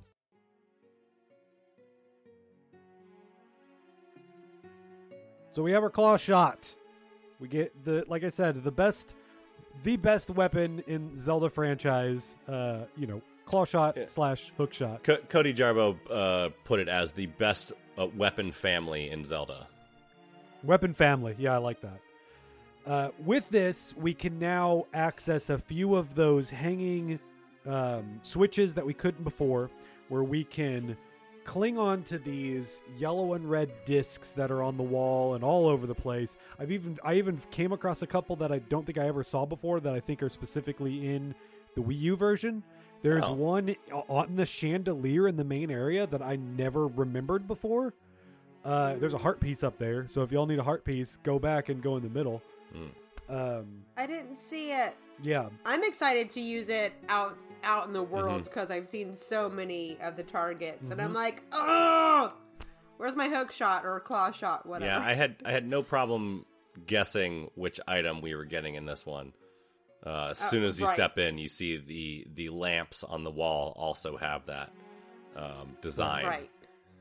Speaker 2: So we have our claw shot. We get the, like I said, the best, the best weapon in Zelda franchise. Uh, you know, claw shot
Speaker 3: Yeah.
Speaker 2: slash hook shot.
Speaker 3: Co- Cody Jarbo uh, put it as the best uh, weapon family in Zelda.
Speaker 2: Weapon family. Yeah, I like that. Uh, with this, we can now access a few of those hanging um, switches that we couldn't before, where we can cling on to these yellow and red discs that are on the wall and all over the place. I've even I even came across a couple that I don't think I ever saw before that I think are specifically in the Wii U version. There's
Speaker 3: Oh.
Speaker 2: one on the chandelier in the main area that I never remembered before. Uh, there's a heart piece up there, so if y'all need a heart piece, go back and go in the middle.
Speaker 3: Mm.
Speaker 2: Um,
Speaker 4: I didn't see it.
Speaker 2: yeah,
Speaker 4: I'm excited to use it out out in the world
Speaker 3: Mhm.
Speaker 4: because I've seen so many of the targets, and I'm
Speaker 2: Mhm.
Speaker 4: like, oh, where's my hook shot or claw shot? Whatever.
Speaker 3: Yeah, I had I had no problem guessing which item we were getting in this one. Uh, as
Speaker 4: Uh,
Speaker 3: soon as you
Speaker 4: right.
Speaker 3: step in, you see the the lamps on the wall also have that um, design.
Speaker 4: Right.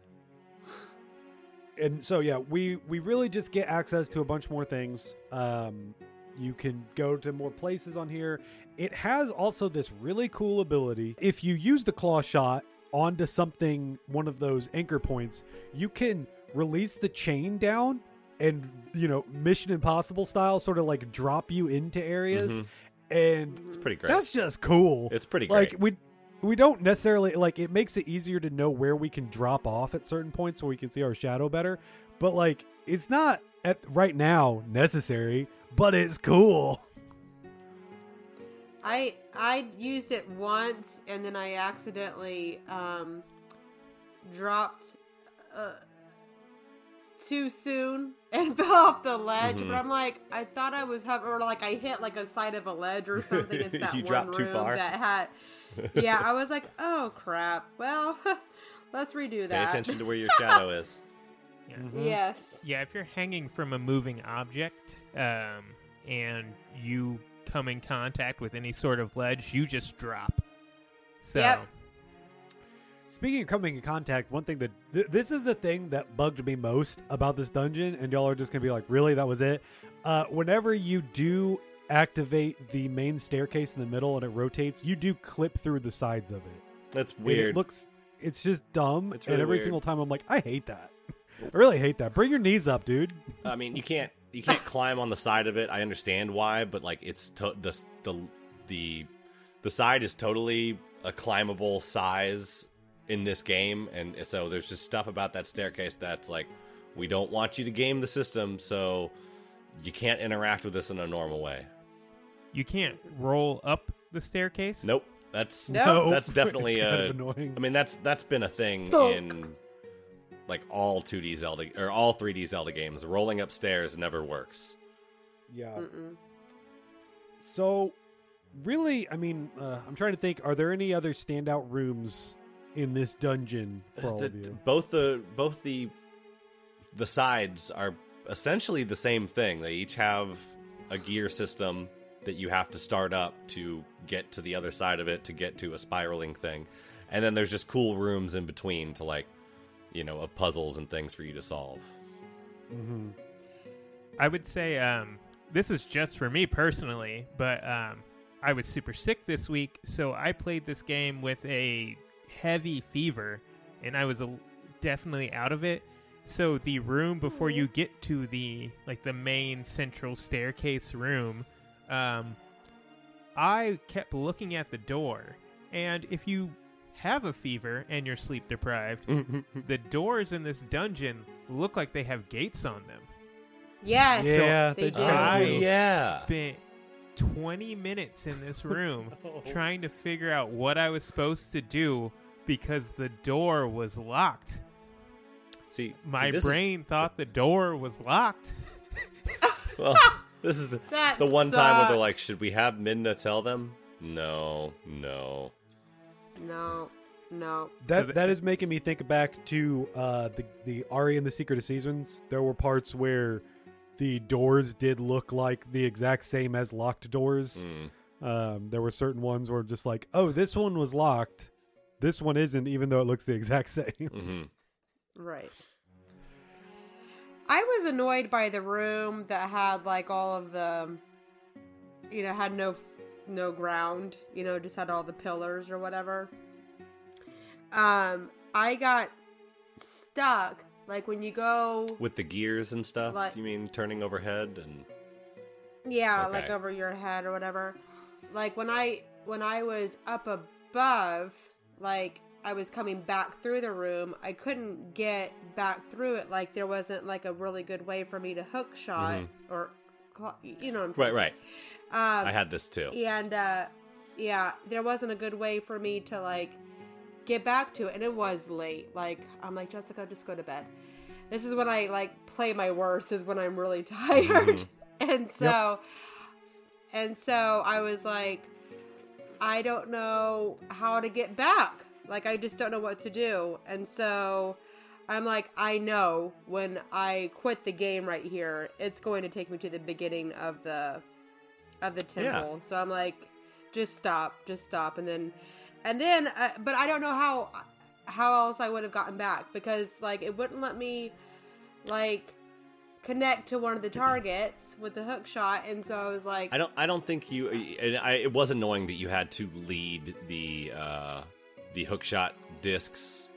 Speaker 2: and so yeah, we we really just get access to a bunch more things. Um, you can go to more places on here. It has also this really cool ability. If you use the claw shot onto something, one of those anchor points, you can release the chain down and, you know, Mission Impossible style, sort of like drop you into areas.
Speaker 3: Mhm.
Speaker 2: And
Speaker 3: It's pretty great.
Speaker 2: that's just cool.
Speaker 3: It's pretty
Speaker 2: Like
Speaker 3: great.
Speaker 2: we we don't necessarily like it makes it easier to know where we can drop off at certain points so we can see our shadow better. But like it's not at right now necessary, but it's cool.
Speaker 4: I I used it once and then I accidentally um, dropped uh, too soon and fell off the ledge.
Speaker 3: Mhm.
Speaker 4: But I'm like, I thought I was hovering, or like I hit like a side of a ledge or something. It's that
Speaker 3: You
Speaker 4: one
Speaker 3: dropped too
Speaker 4: room
Speaker 3: far?
Speaker 4: that had. Yeah, I was like, oh crap. Well, let's redo
Speaker 3: Pay
Speaker 4: that.
Speaker 3: attention to where your shadow is.
Speaker 5: Yeah.
Speaker 4: Yes.
Speaker 5: Yeah, if you're hanging from a moving object um, and you come in contact with any sort of ledge, you just drop. So,
Speaker 4: Yep.
Speaker 2: Speaking of coming in contact, one thing that th- this is the thing that bugged me most about this dungeon, and y'all are just gonna be like, really, that was it? Uh, whenever you do activate the main staircase in the middle and it rotates, you do clip through the sides of it.
Speaker 3: That's
Speaker 2: And
Speaker 3: weird.
Speaker 2: it looks, it's just dumb.
Speaker 3: It's
Speaker 2: and
Speaker 3: really
Speaker 2: every
Speaker 3: weird.
Speaker 2: single time I'm like, I hate that. I really hate that. Bring your knees up, dude.
Speaker 3: I mean, you can't you can't climb on the side of it. I understand why, but like it's to- the the the the side is totally a climbable size in this game, and so there's just stuff about that staircase that's like, we don't want you to game the system, so you can't interact with this in a normal way.
Speaker 5: You can't roll up the staircase?
Speaker 3: Nope. That's
Speaker 4: Nope.
Speaker 3: that's definitely
Speaker 2: It's kind
Speaker 3: a.
Speaker 2: of annoying.
Speaker 3: I mean, that's that's been a thing
Speaker 4: Thunk.
Speaker 3: in like all two D Zelda or all three D Zelda games. Rolling upstairs never works.
Speaker 2: Yeah.
Speaker 4: Mm-mm.
Speaker 2: So, really, I mean, uh, I'm trying to think. Are there any other standout rooms in this dungeon for all
Speaker 3: The-
Speaker 2: of you?
Speaker 3: both the both the the sides are essentially the same thing. They each have a gear system that you have to start up to get to the other side of it to get to a spiraling thing, and then there's just cool rooms in between to like, you know, of puzzles and things for you to solve.
Speaker 2: Mm-hmm.
Speaker 5: I would say um, this is just for me personally, but um, I was super sick this week, so I played this game with a heavy fever, and I was a, definitely out of it. So the room before you get to the like the main central staircase room, um, I kept looking at the door, and if you have a fever and you're sleep deprived, the doors in this dungeon look like they have gates on them.
Speaker 4: Yes,
Speaker 2: Yeah,
Speaker 4: they
Speaker 2: they
Speaker 4: do.
Speaker 2: do.
Speaker 5: I
Speaker 3: yeah.
Speaker 5: spent twenty minutes in this room
Speaker 2: No.
Speaker 5: trying to figure out what I was supposed to do because the door was locked.
Speaker 3: See,
Speaker 5: My
Speaker 3: see, this is-
Speaker 5: brain thought the door was locked.
Speaker 3: well, this is the
Speaker 4: That
Speaker 3: the one time where they're
Speaker 4: sucks.
Speaker 3: like, should we have Midna tell them? No, no.
Speaker 4: No, no.
Speaker 2: That
Speaker 5: th-
Speaker 2: that is making me think back to uh, the the Ari and the Secret of Seasons. There were parts where the doors did look like the exact same as locked doors.
Speaker 3: Mm.
Speaker 2: Um, there were certain ones where just like, oh, this one was locked, this one isn't, even though it looks the exact same.
Speaker 3: hmm
Speaker 4: Right. I was annoyed by the room that had like all of the, you know, had no no ground, you know, just had all the pillars or whatever. Um, I got stuck like when you go,
Speaker 3: With the gears and stuff,
Speaker 4: Like-
Speaker 3: you mean turning overhead and
Speaker 4: yeah,
Speaker 3: Okay.
Speaker 4: like over your head or whatever. Like when I when I was up above, like I was coming back through the room, I couldn't get back through it. Like there wasn't like a really good way for me to hook shot
Speaker 3: Mhm.
Speaker 4: or, cl- you know, what I'm
Speaker 3: right,
Speaker 4: trying
Speaker 3: right.
Speaker 4: to say. Um,
Speaker 3: I had this too.
Speaker 4: and uh, yeah, there wasn't a good way for me to like get back to it, and it was late. Like I'm like, Jessica, just go to bed. This is when I like play my worst, is when I'm really tired,
Speaker 3: Mhm.
Speaker 4: and so, and so I was like, I don't know how to get back. Like I just don't know what to do, and so I'm like, I know when I quit the game right here, it's going to take me to the beginning of the of the temple. So I'm like, just stop, just stop, and then, and then, uh, but I don't know how how else I would have gotten back, because like it wouldn't let me like connect to one of the targets with the hook shot, and so I was like,
Speaker 3: I don't. I don't think you. And I, it was annoying that you had to lead the uh, the hookshot discs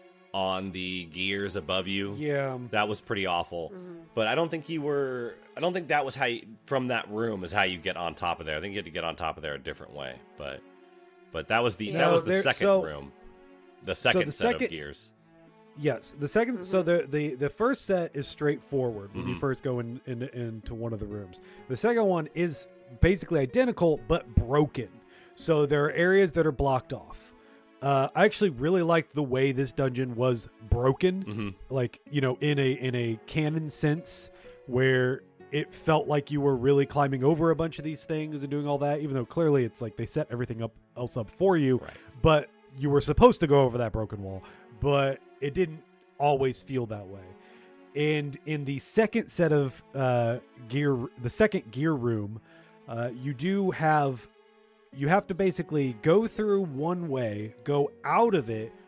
Speaker 3: on the gears above you.
Speaker 2: Yeah.
Speaker 3: That was pretty awful.
Speaker 4: Mhm.
Speaker 3: But I don't think you were. I don't think that was how you, from that room is how you get on top of there. I think you had to get on top of there a different way. But but that was the that
Speaker 2: No,
Speaker 3: was the
Speaker 2: there-
Speaker 3: second
Speaker 2: so-
Speaker 3: room. The second
Speaker 2: the
Speaker 3: set
Speaker 2: second-
Speaker 3: of gears.
Speaker 2: Yes, the 2nd So the, the the first set is straightforward when you
Speaker 3: Mhm.
Speaker 2: first go in, in into one of the rooms. The second one is basically identical but broken. So there are areas that are blocked off. Uh, I actually really liked the way this dungeon was broken,
Speaker 3: Mhm.
Speaker 2: like you know, in a in a canon sense, where it felt like you were really climbing over a bunch of these things and doing all that. Even though clearly it's like they set everything up else up for you,
Speaker 3: Right.
Speaker 2: but you were supposed to go over that broken wall, but it didn't always feel that way. And in the second set of uh, gear, the second gear room, uh, you do have, you have to basically go through one way, go out of it,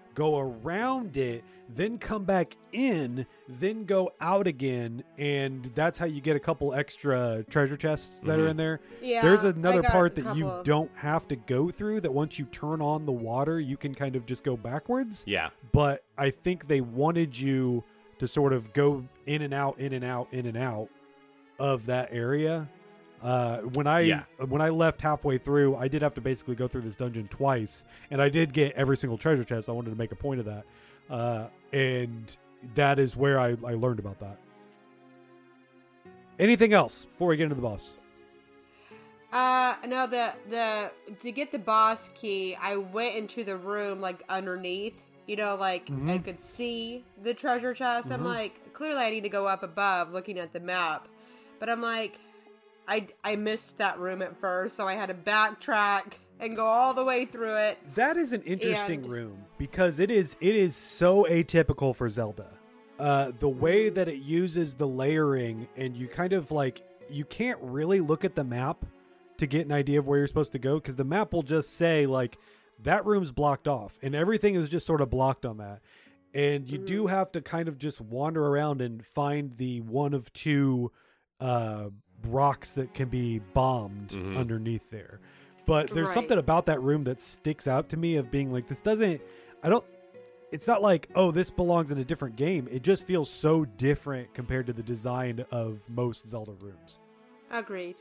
Speaker 2: go around it, then come back in, then go out again, and that's how you get a couple extra treasure chests that
Speaker 3: Mhm.
Speaker 2: are in there.
Speaker 4: Yeah,
Speaker 2: There's
Speaker 4: I
Speaker 2: another
Speaker 4: got
Speaker 2: part
Speaker 4: a
Speaker 2: that you
Speaker 4: couple.
Speaker 2: don't have to go through, that once you turn on the water, you can kind of just go backwards.
Speaker 3: Yeah.
Speaker 2: But I think they wanted you to sort of go in and out, in and out, in and out of that area. Uh, when I
Speaker 3: Yeah.
Speaker 2: when I left halfway through, I did have to basically go through this dungeon twice, and I did get every single treasure chest. I wanted to make a point of that, uh, and that is where I, I learned about that. Anything else before we get into the boss?
Speaker 4: Uh, no, the the to get the boss key, I went into the room like underneath, you know, like
Speaker 2: Mhm.
Speaker 4: I could see the treasure chest. I'm
Speaker 2: Mhm.
Speaker 4: like, clearly I need to go up above, looking at the map, but I'm like, I I missed that room at first, so I had to backtrack and go all the way through it.
Speaker 2: That is an interesting
Speaker 4: And-
Speaker 2: room because it is it is so atypical for Zelda. Uh, the way that it uses the layering, and you kind of like you can't really look at the map to get an idea of where you're supposed to go, because the map will just say like that room's blocked off, and everything is just sort of blocked on that. And you do have to kind of just wander around and find the one of two uh, rocks that can be bombed
Speaker 3: Mhm.
Speaker 2: underneath there. But there's
Speaker 4: Right.
Speaker 2: something about that room that sticks out to me of being like, this doesn't, I don't, it's not like, oh, this belongs in a different game. It just feels so different compared to the design of most Zelda rooms.
Speaker 4: Agreed.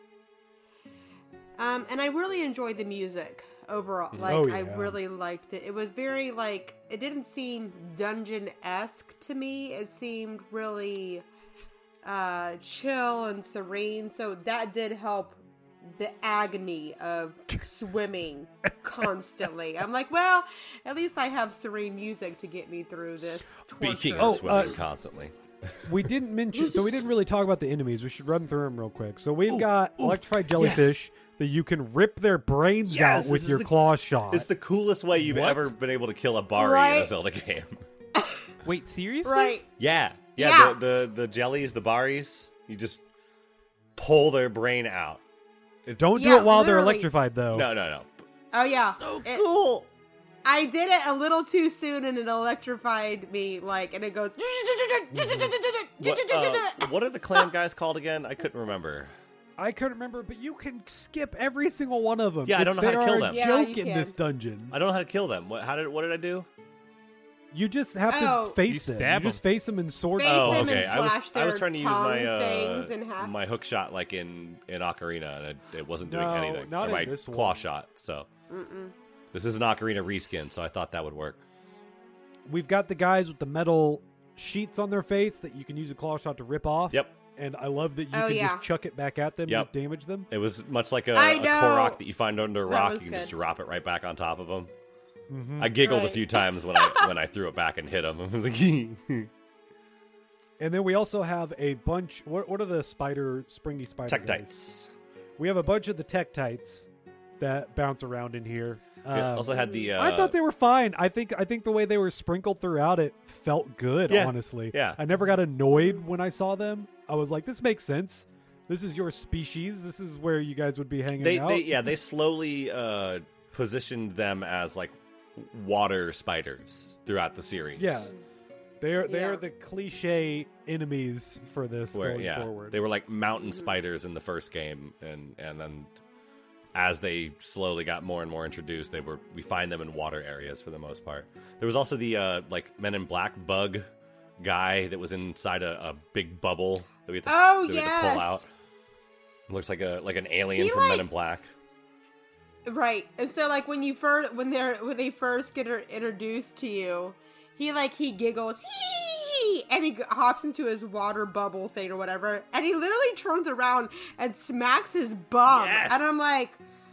Speaker 4: Um, and I really enjoyed the music overall. Like,
Speaker 2: Oh,
Speaker 4: I
Speaker 2: yeah.
Speaker 4: really liked it. It was very, like, it didn't seem dungeon-esque to me. It seemed really uh, chill and serene. So that did help the agony of swimming constantly. I'm like, well, at least I have serene music to get me through this
Speaker 3: Speaking
Speaker 4: torture.
Speaker 3: of
Speaker 2: Oh,
Speaker 3: swimming
Speaker 2: uh,
Speaker 3: constantly.
Speaker 2: We didn't mention, so we didn't really talk about the enemies. We should run through them real quick. So we've got electrified jellyfish that you can rip their brains
Speaker 3: Yes,
Speaker 2: out
Speaker 3: this
Speaker 2: with
Speaker 3: is
Speaker 2: your
Speaker 3: the-
Speaker 2: claw shot.
Speaker 3: It's the coolest way you've
Speaker 2: What?
Speaker 3: ever been able to kill a Bari in a
Speaker 4: Right.
Speaker 3: Zelda game.
Speaker 5: Wait, seriously?
Speaker 4: Right.
Speaker 3: Yeah. Yeah,
Speaker 4: Yeah.
Speaker 3: The, the the jellies, the Baris, you just pull their brain out. It-
Speaker 2: Don't do
Speaker 4: Yeah,
Speaker 2: it while they're
Speaker 4: literally.
Speaker 2: electrified, though.
Speaker 3: No, no, no.
Speaker 4: Oh, yeah.
Speaker 3: So
Speaker 4: It-
Speaker 3: cool.
Speaker 4: I did it a little too soon, and it electrified me. Like, and it goes.
Speaker 3: What, uh, what are the clan guys called again? I couldn't remember.
Speaker 2: I couldn't remember, but you can skip every single one of them.
Speaker 3: Yeah, I don't know
Speaker 2: They
Speaker 3: how to kill
Speaker 2: are
Speaker 3: them.
Speaker 2: a
Speaker 4: Yeah,
Speaker 2: joke
Speaker 4: you
Speaker 2: in
Speaker 4: can.
Speaker 2: this dungeon.
Speaker 3: I don't know how to kill them. What? How did? What did I do?
Speaker 2: You just have to
Speaker 4: Oh.
Speaker 2: face
Speaker 5: You
Speaker 2: them.
Speaker 5: stab
Speaker 2: You just
Speaker 5: 'em.
Speaker 2: face them and sword
Speaker 4: Face
Speaker 3: Oh,
Speaker 4: them
Speaker 3: okay.
Speaker 4: and
Speaker 3: I was
Speaker 4: slash
Speaker 3: I was
Speaker 4: their
Speaker 3: trying to use my
Speaker 4: tongue
Speaker 3: uh,
Speaker 4: things in half.
Speaker 3: my hook shot like in in Ocarina, and it, it wasn't doing
Speaker 2: No,
Speaker 3: anything.
Speaker 2: not
Speaker 3: or
Speaker 2: in
Speaker 3: my
Speaker 2: this
Speaker 3: claw
Speaker 2: one.
Speaker 3: shot. So
Speaker 4: Mm-mm.
Speaker 3: this is an Ocarina reskin, so I thought that would work.
Speaker 2: We've got the guys with the metal sheets on their face that you can use a claw shot to rip off.
Speaker 3: Yep.
Speaker 2: And I love that you
Speaker 4: Oh,
Speaker 2: can
Speaker 4: yeah.
Speaker 2: just chuck it back at them
Speaker 3: Yep.
Speaker 2: and damage them.
Speaker 3: It was much like a,
Speaker 4: I
Speaker 3: a
Speaker 4: know.
Speaker 3: Korok that you find under a
Speaker 4: That
Speaker 3: rock.
Speaker 4: was
Speaker 3: You can just
Speaker 4: good.
Speaker 3: drop it right back on top of them.
Speaker 2: Mhm.
Speaker 3: I giggled a
Speaker 4: Right.
Speaker 3: few times when I when I threw it back and hit him. I was like,
Speaker 2: And then we also have a bunch. What, what are the spider, springy spider guys?
Speaker 3: Tektites.
Speaker 2: We have a bunch of the Tektites that bounce around in here.
Speaker 3: We
Speaker 2: Um,
Speaker 3: also had the. Uh,
Speaker 2: I thought they were fine. I think I think the way they were sprinkled throughout it felt good,
Speaker 3: Yeah,
Speaker 2: honestly.
Speaker 3: yeah.
Speaker 2: I never got annoyed when I saw them. I was like, this makes sense. This is your species. This is where you guys would be hanging
Speaker 3: they,
Speaker 2: out.
Speaker 3: they yeah they slowly uh, positioned them as like water spiders throughout the series.
Speaker 2: Yeah. They're they're
Speaker 4: Yeah.
Speaker 2: the cliche enemies for this
Speaker 3: Where
Speaker 2: going
Speaker 3: yeah
Speaker 2: forward.
Speaker 3: they were like mountain spiders in the first game, and and then as they slowly got more and more introduced, they were we find them in water areas for the most part. There was also the uh, like Men in Black bug guy that was inside a, a big bubble that we had to,
Speaker 4: Oh,
Speaker 3: that we had to pull
Speaker 4: yes.
Speaker 3: out. It looks like a like an alien
Speaker 4: He,
Speaker 3: from Men
Speaker 4: like-
Speaker 3: in Black.
Speaker 4: Right, and so like when you first when they're when they first get er- introduced to you, he like he giggles hee, and he g- hops into his water bubble thing or whatever, and he literally turns around and smacks his bum,
Speaker 3: Yes.
Speaker 4: and I'm like,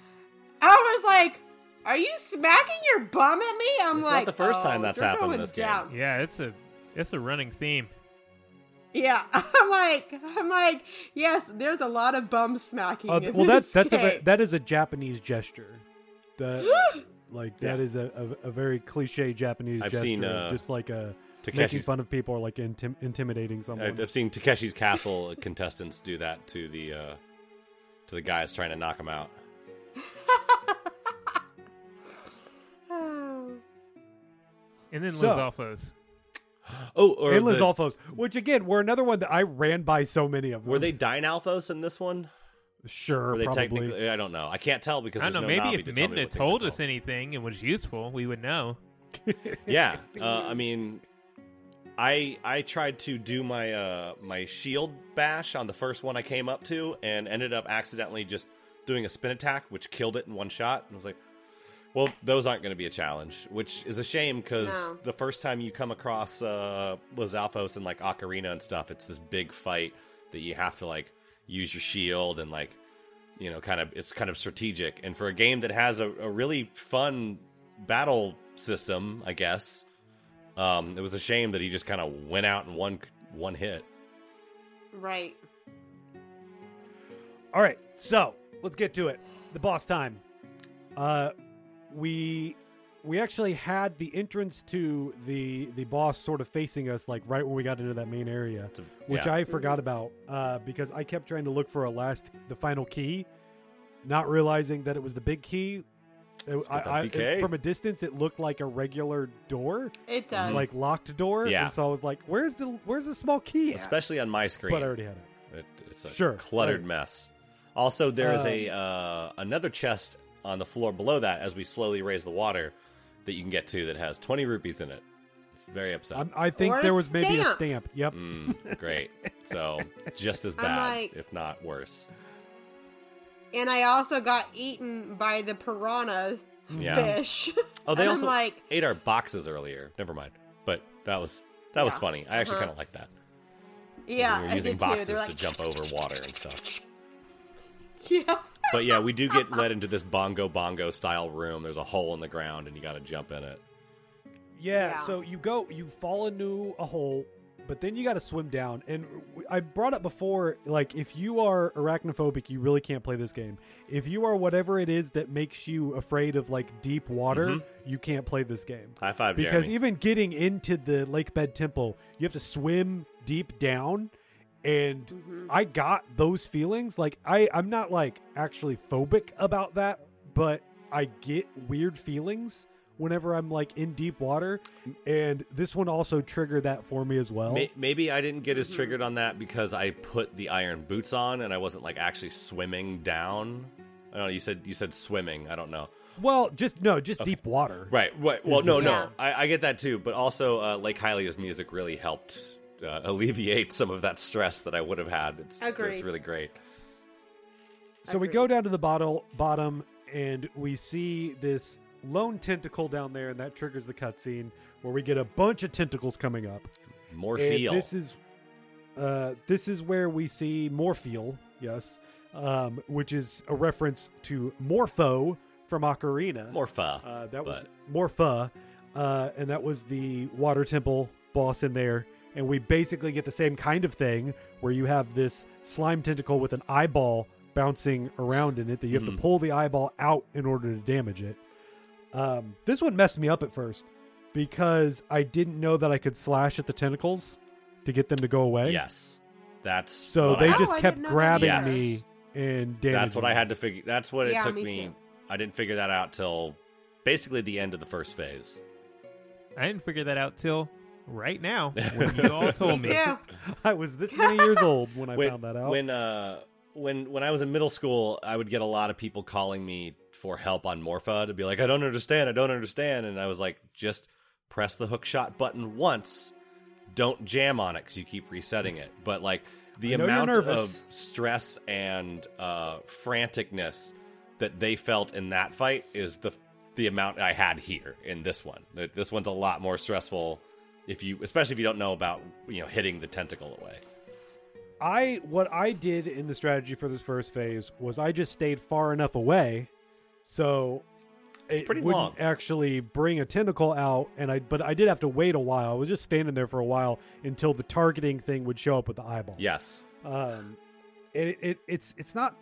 Speaker 4: I was like, are you smacking your bum at me? I'm
Speaker 3: It's not
Speaker 4: like,
Speaker 3: the first
Speaker 4: oh,
Speaker 3: time that's
Speaker 4: you're
Speaker 3: happened in
Speaker 4: going
Speaker 3: this game.
Speaker 4: down.
Speaker 5: Yeah, it's a it's a running theme.
Speaker 4: Yeah, I'm like, I'm like, yes, there's a lot of bum smacking.
Speaker 2: Uh,
Speaker 4: in
Speaker 2: well, that's
Speaker 4: this
Speaker 2: that's a ve-
Speaker 4: game.
Speaker 2: that is a Japanese gesture. That like that
Speaker 3: Yeah.
Speaker 2: is a, a, a very cliche Japanese
Speaker 3: I've
Speaker 2: gesture.
Speaker 3: seen, uh,
Speaker 2: just like a making
Speaker 3: Takeshi's-
Speaker 2: fun of people or like intim- intimidating someone.
Speaker 3: I've I've seen Takeshi's Castle contestants do that to the uh, to the guys trying to knock him out.
Speaker 4: Oh.
Speaker 5: And then
Speaker 2: So-
Speaker 5: Lizalfos.
Speaker 3: Oh, or
Speaker 2: and
Speaker 3: the-
Speaker 2: Lizalfos, which again were another one that I ran by so many of them.
Speaker 3: were they Dynalphos in this one?
Speaker 2: Sure,
Speaker 3: Were they
Speaker 2: probably.
Speaker 3: technically? I don't know. I can't tell because
Speaker 5: I don't know.
Speaker 3: there's no
Speaker 5: Maybe
Speaker 3: Navi
Speaker 5: if
Speaker 3: to tell me
Speaker 5: Midna
Speaker 3: what things
Speaker 5: told
Speaker 3: are
Speaker 5: us
Speaker 3: called.
Speaker 5: anything and was useful, we would know.
Speaker 3: Yeah, uh, I mean, I I tried to do my uh, my shield bash on the first one I came up to, and ended up accidentally just doing a spin attack, which killed it in one shot. And I was like, well, those aren't going to be a challenge, which is a shame because
Speaker 4: No.
Speaker 3: the first time you come across uh, Lizalfos and like Ocarina and stuff, it's this big fight that you have to like use your shield and like you know kind of it's kind of strategic. And for a game that has a, a really fun battle system, I guess. Um, it was a shame that he just kind of went out in one one hit.
Speaker 4: Right.
Speaker 2: All right, so let's get to it. The boss time. Uh, we we actually had the entrance to the the boss sort of facing us, like right when we got into that main area, which
Speaker 3: yeah.
Speaker 2: I forgot about uh, because I kept trying to look for a last the final key, not realizing that it was the big key. It, I,
Speaker 3: got that
Speaker 2: I,
Speaker 3: B K.
Speaker 2: it- from a distance, it looked like a regular door,
Speaker 4: It does.
Speaker 2: like locked door.
Speaker 3: Yeah.
Speaker 2: And so I was like, "Where's the Where's the small key?" at?
Speaker 3: Especially on my screen.
Speaker 2: But I already had it.
Speaker 3: It, it's a
Speaker 2: Sure,
Speaker 3: cluttered
Speaker 2: right.
Speaker 3: mess. Also, there is
Speaker 2: Um,
Speaker 3: a uh, another chest on the floor below that as we slowly raise the water that you can get to that has twenty rupees in it. It's very upsetting.
Speaker 2: I'm, I think
Speaker 4: Or a
Speaker 2: there was maybe a
Speaker 4: stamp.
Speaker 2: stamp. Yep.
Speaker 3: Mm, great. So just as
Speaker 4: I'm
Speaker 3: bad,
Speaker 4: like-
Speaker 3: if not worse.
Speaker 4: And I also got eaten by the piranha
Speaker 3: Yeah.
Speaker 4: fish.
Speaker 3: Oh, they
Speaker 4: And I'm
Speaker 3: also
Speaker 4: like,
Speaker 3: ate our boxes earlier. Never mind. But that was that was
Speaker 4: Yeah.
Speaker 3: funny. I actually
Speaker 4: Uh-huh.
Speaker 3: kind of like that.
Speaker 4: yeah,
Speaker 3: we were
Speaker 4: I
Speaker 3: using
Speaker 4: did too.
Speaker 3: boxes
Speaker 4: They're
Speaker 3: to
Speaker 4: like,
Speaker 3: jump over water and stuff.
Speaker 4: Yeah.
Speaker 3: But yeah, we do get led into this bongo bongo style room. There's a hole in the ground, and you got to jump in it.
Speaker 2: Yeah,
Speaker 4: Yeah.
Speaker 2: so you go, you fall into a hole, but then you got to swim down. And w- I brought up before, like, if you are arachnophobic, you really can't play this game. If you are whatever it is that makes you afraid of, like, deep water,
Speaker 3: Mhm.
Speaker 2: you can't play this game.
Speaker 3: High five,
Speaker 2: Because
Speaker 3: Jeremy.
Speaker 2: even getting into the Lake Bed Temple, you have to swim deep down. And
Speaker 4: Mhm.
Speaker 2: I got those feelings. Like, I, I'm not, like, actually phobic about that, but I get weird feelings whenever I'm, like, in deep water. And this one also triggered that for me as well.
Speaker 3: May- Maybe I didn't get as triggered on that because I put the iron boots on and I wasn't like actually swimming down. I don't know. You said you said swimming. I don't know.
Speaker 2: Well, just, no, just deep water.
Speaker 3: Right. Right. Well, no,
Speaker 4: Yeah.
Speaker 3: no. I, I get that too. But also, uh, Lake Hylia's music really helped uh, alleviate some of that stress that I would have had. It's,
Speaker 4: Agreed.
Speaker 3: it's really great.
Speaker 2: So we go down to the bottle, bottom, and we see this lone tentacle down there, and that triggers the cutscene where we get a bunch of tentacles coming up.
Speaker 3: More
Speaker 2: And
Speaker 3: feel.
Speaker 2: This is, uh, this is where we see Morpheal, yes, um, which is a reference to Morpho from Ocarina.
Speaker 3: Morpha.
Speaker 2: Uh, that was
Speaker 3: but-
Speaker 2: Morpha, uh, and that was the water temple boss in there. And we basically get the same kind of thing where you have this slime tentacle with an eyeball bouncing around in it that you have
Speaker 3: Mhm.
Speaker 2: to pull the eyeball out in order to damage it. Um, this one messed me up at first because I didn't know that I could slash at the tentacles to get them to go away.
Speaker 3: Yes. That's
Speaker 2: So
Speaker 3: what
Speaker 2: they
Speaker 3: I-
Speaker 4: Oh,
Speaker 2: just
Speaker 4: I
Speaker 2: kept
Speaker 4: didn't know that
Speaker 2: grabbing
Speaker 3: either.
Speaker 2: me and damaging
Speaker 3: That's what I
Speaker 2: me.
Speaker 3: had to figure. That's what it
Speaker 4: Yeah,
Speaker 3: took
Speaker 4: me
Speaker 3: me.
Speaker 4: too.
Speaker 3: I didn't figure that out till basically the end of the first phase.
Speaker 5: I didn't figure that out till right now when you all told me.
Speaker 4: too.
Speaker 2: I was this many years old when I
Speaker 3: when,
Speaker 2: found that out.
Speaker 3: When uh when when I was in middle school, I would get a lot of people calling me for help on Morpha to be like, I don't understand, I don't understand, and I was like, just press the hook shot button once. Don't jam on it because you keep resetting it. But like the
Speaker 2: I know you're
Speaker 3: amount
Speaker 2: nervous.
Speaker 3: of stress and uh, franticness that they felt in that fight is the the amount I had here in this one. This one's a lot more stressful if you, especially if you don't know about you know hitting the tentacle away.
Speaker 2: I what I did in the strategy for this first phase was I just stayed far enough away, so it
Speaker 3: pretty
Speaker 2: wouldn't
Speaker 3: long.
Speaker 2: actually bring a tentacle out. And I but I did have to wait a while. I was just standing there for a while until the targeting thing would show up with the eyeball.
Speaker 3: Yes.
Speaker 2: Um, it, it it's it's not.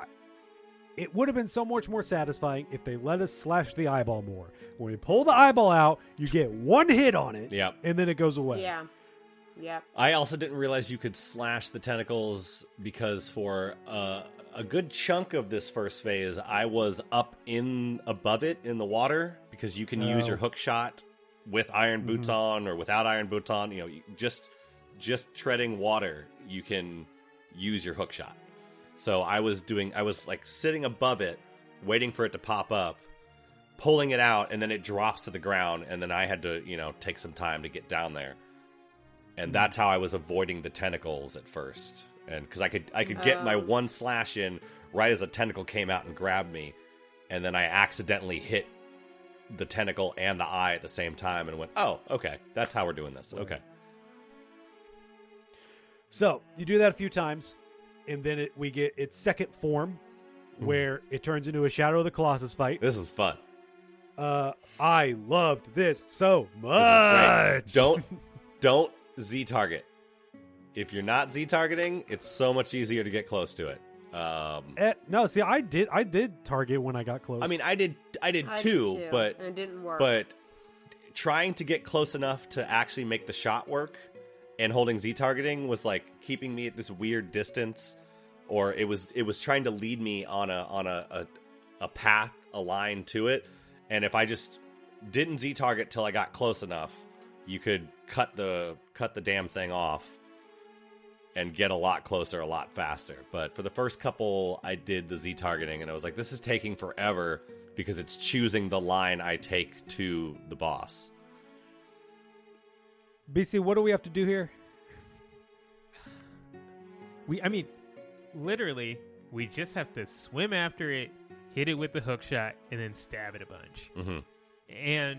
Speaker 2: It would have been so much more satisfying if they let us slash the eyeball more. When we pull the eyeball out, you get one hit on it,
Speaker 3: Yep.
Speaker 2: and then it goes away.
Speaker 4: Yeah. Yep.
Speaker 3: I also didn't realize you could slash the tentacles because for uh, a good chunk of this first phase, I was up in above it in the water because you can use
Speaker 2: Oh.
Speaker 3: your hook shot with iron boots
Speaker 2: Mhm.
Speaker 3: on or without iron boots on, you know, you- just just treading water, you can use your hook shot. So I was doing, I was like sitting above it, waiting for it to pop up, pulling it out, and then it drops to the ground, and then I had to, you know, take some time to get down there. And that's how I was avoiding the tentacles at first. And because I could I could get my
Speaker 4: Oh.
Speaker 3: one slash in right as a tentacle came out and grabbed me, and then I accidentally hit the tentacle and the eye at the same time and went, oh, okay, that's how we're doing this. Okay.
Speaker 2: So you do that a few times, and then it, we get its second form, where it turns into a Shadow of the Colossus fight.
Speaker 3: This was fun.
Speaker 2: Uh, I loved this so
Speaker 3: This is
Speaker 2: much.
Speaker 3: great. Don't don't Z target. If you're not Z targeting, it's so much easier to get close to it. Um,
Speaker 2: Eh, no, see, I did, I did target when I got close.
Speaker 3: I mean, I did, I did
Speaker 4: I did
Speaker 3: too,
Speaker 4: too,
Speaker 3: but
Speaker 4: and it didn't work.
Speaker 3: But trying to get close enough to actually make the shot work, and holding Z targeting was like keeping me at this weird distance, or it was it was trying to lead me on a on a a, a path, a line to it, and if I just didn't Z target till I got close enough, you could cut the cut the damn thing off and get a lot closer a lot faster. But for the first couple, I did the Z targeting, and I was like, this is taking forever because it's choosing the line I take to the boss.
Speaker 2: B C, what do we have to do here?
Speaker 5: We, I mean, literally, we just have to swim after it, hit it with the hook shot, and then stab it a bunch.
Speaker 3: Mm-hmm.
Speaker 5: And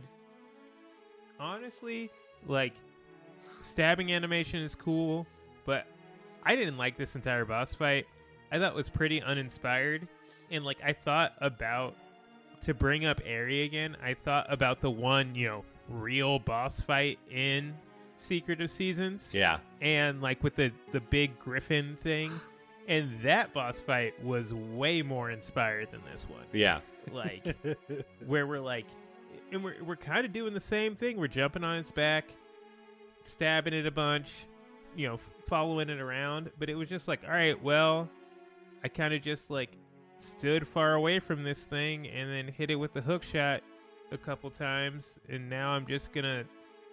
Speaker 5: honestly, like, stabbing animation is cool, but I didn't like this entire boss fight. I thought it was pretty uninspired. And, like, I thought about, to bring up Aerie again, I thought about the one, you know, real boss fight in Secret of Seasons.
Speaker 3: Yeah.
Speaker 5: And, like, with the, the big griffin thing. And that boss fight was way more inspired than this one.
Speaker 3: Yeah.
Speaker 5: Like, where we're like, and we're, we're kind of doing the same thing. We're jumping on its back, stabbing it a bunch, you know, f- following it around. But it was just like, all right, well, I kind of just, like, stood far away from this thing and then hit it with the hook shot a couple times. And now I'm just going to,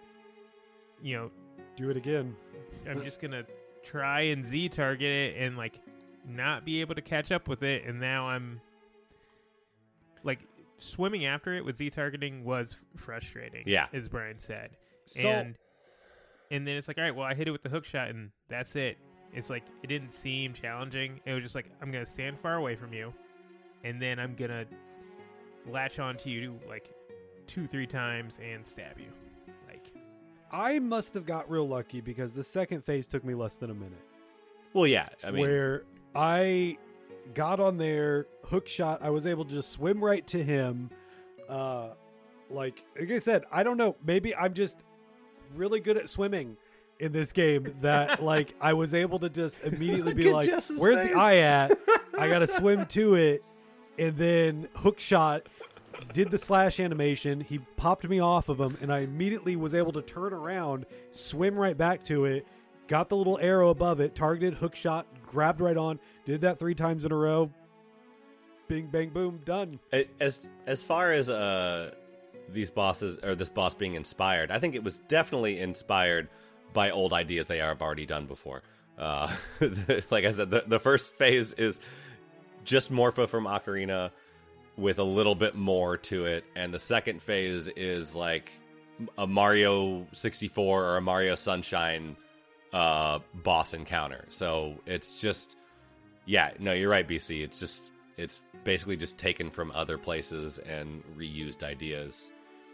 Speaker 5: you know,
Speaker 2: Do it again.
Speaker 5: I'm just going to try and Z target it and, like, not be able to catch up with it. And now I'm, like, swimming after it with Z targeting was f- frustrating.
Speaker 3: Yeah.
Speaker 5: As Brian said.
Speaker 2: So-
Speaker 5: and and then it's like, all right, well, I hit it with the hook shot and that's it. It's like, it didn't seem challenging. It was just like, I'm going to stand far away from you and then I'm going to latch onto you like two, three times and stab you. Like,
Speaker 2: I must have got real lucky because the second phase took me less than a minute.
Speaker 3: Well, yeah. I mean,
Speaker 2: where I got on there, hook shot, I was able to just swim right to him. Uh, like, like I said, I don't know. Maybe I'm just really good at swimming in this game that, like, I was able to just immediately be
Speaker 3: Look at
Speaker 2: like,
Speaker 3: Jess's
Speaker 2: where's
Speaker 3: face."
Speaker 2: the eye at? I got to swim to it. And then hook shot, did the slash animation. He popped me off of him, and I immediately was able to turn around, swim right back to it, got the little arrow above it, targeted, hook shot, grabbed right on, did that three times in a row. Bing, bang, boom, done.
Speaker 3: as as far as uh these bosses or this boss being inspired, I think it was definitely inspired by old ideas they have already done before. Uh, like I said, the, the first phase is just Morpha from Ocarina with a little bit more to it, and the second phase is like a Mario sixty-four or a Mario Sunshine uh, boss encounter. So it's just, yeah, no, you're right, B C. It's just, it's basically just taken from other places and reused ideas.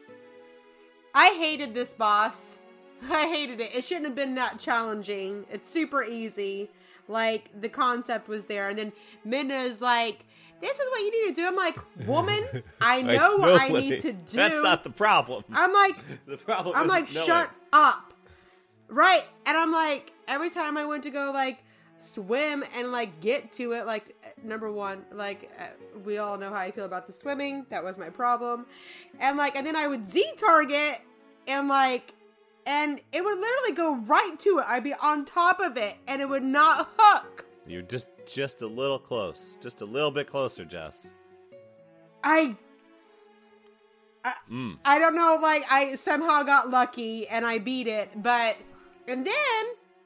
Speaker 4: I hated this boss. I hated it. It shouldn't have been that challenging. It's super easy. Like, the concept was there. And then Minna's like, this is what you need to do. I'm like, woman, I know what I need to do.
Speaker 3: That's not the problem.
Speaker 4: I'm like,
Speaker 3: The problem
Speaker 4: I'm
Speaker 3: is
Speaker 4: like,
Speaker 3: knowing.
Speaker 4: shut up. Right. And I'm like, every time I went to go, like, swim and, like, get to it, like, number one, like, uh, we all know how I feel about the swimming. That was my problem. And, like, and then I would Z-target and, like, and it would literally go right to it. I'd be on top of it, and it would not hook.
Speaker 3: You're just just a little close. Just a little bit closer, Jess.
Speaker 4: I... I,
Speaker 3: Mm.
Speaker 4: I don't know, like, I somehow got lucky and I beat it, but, and then,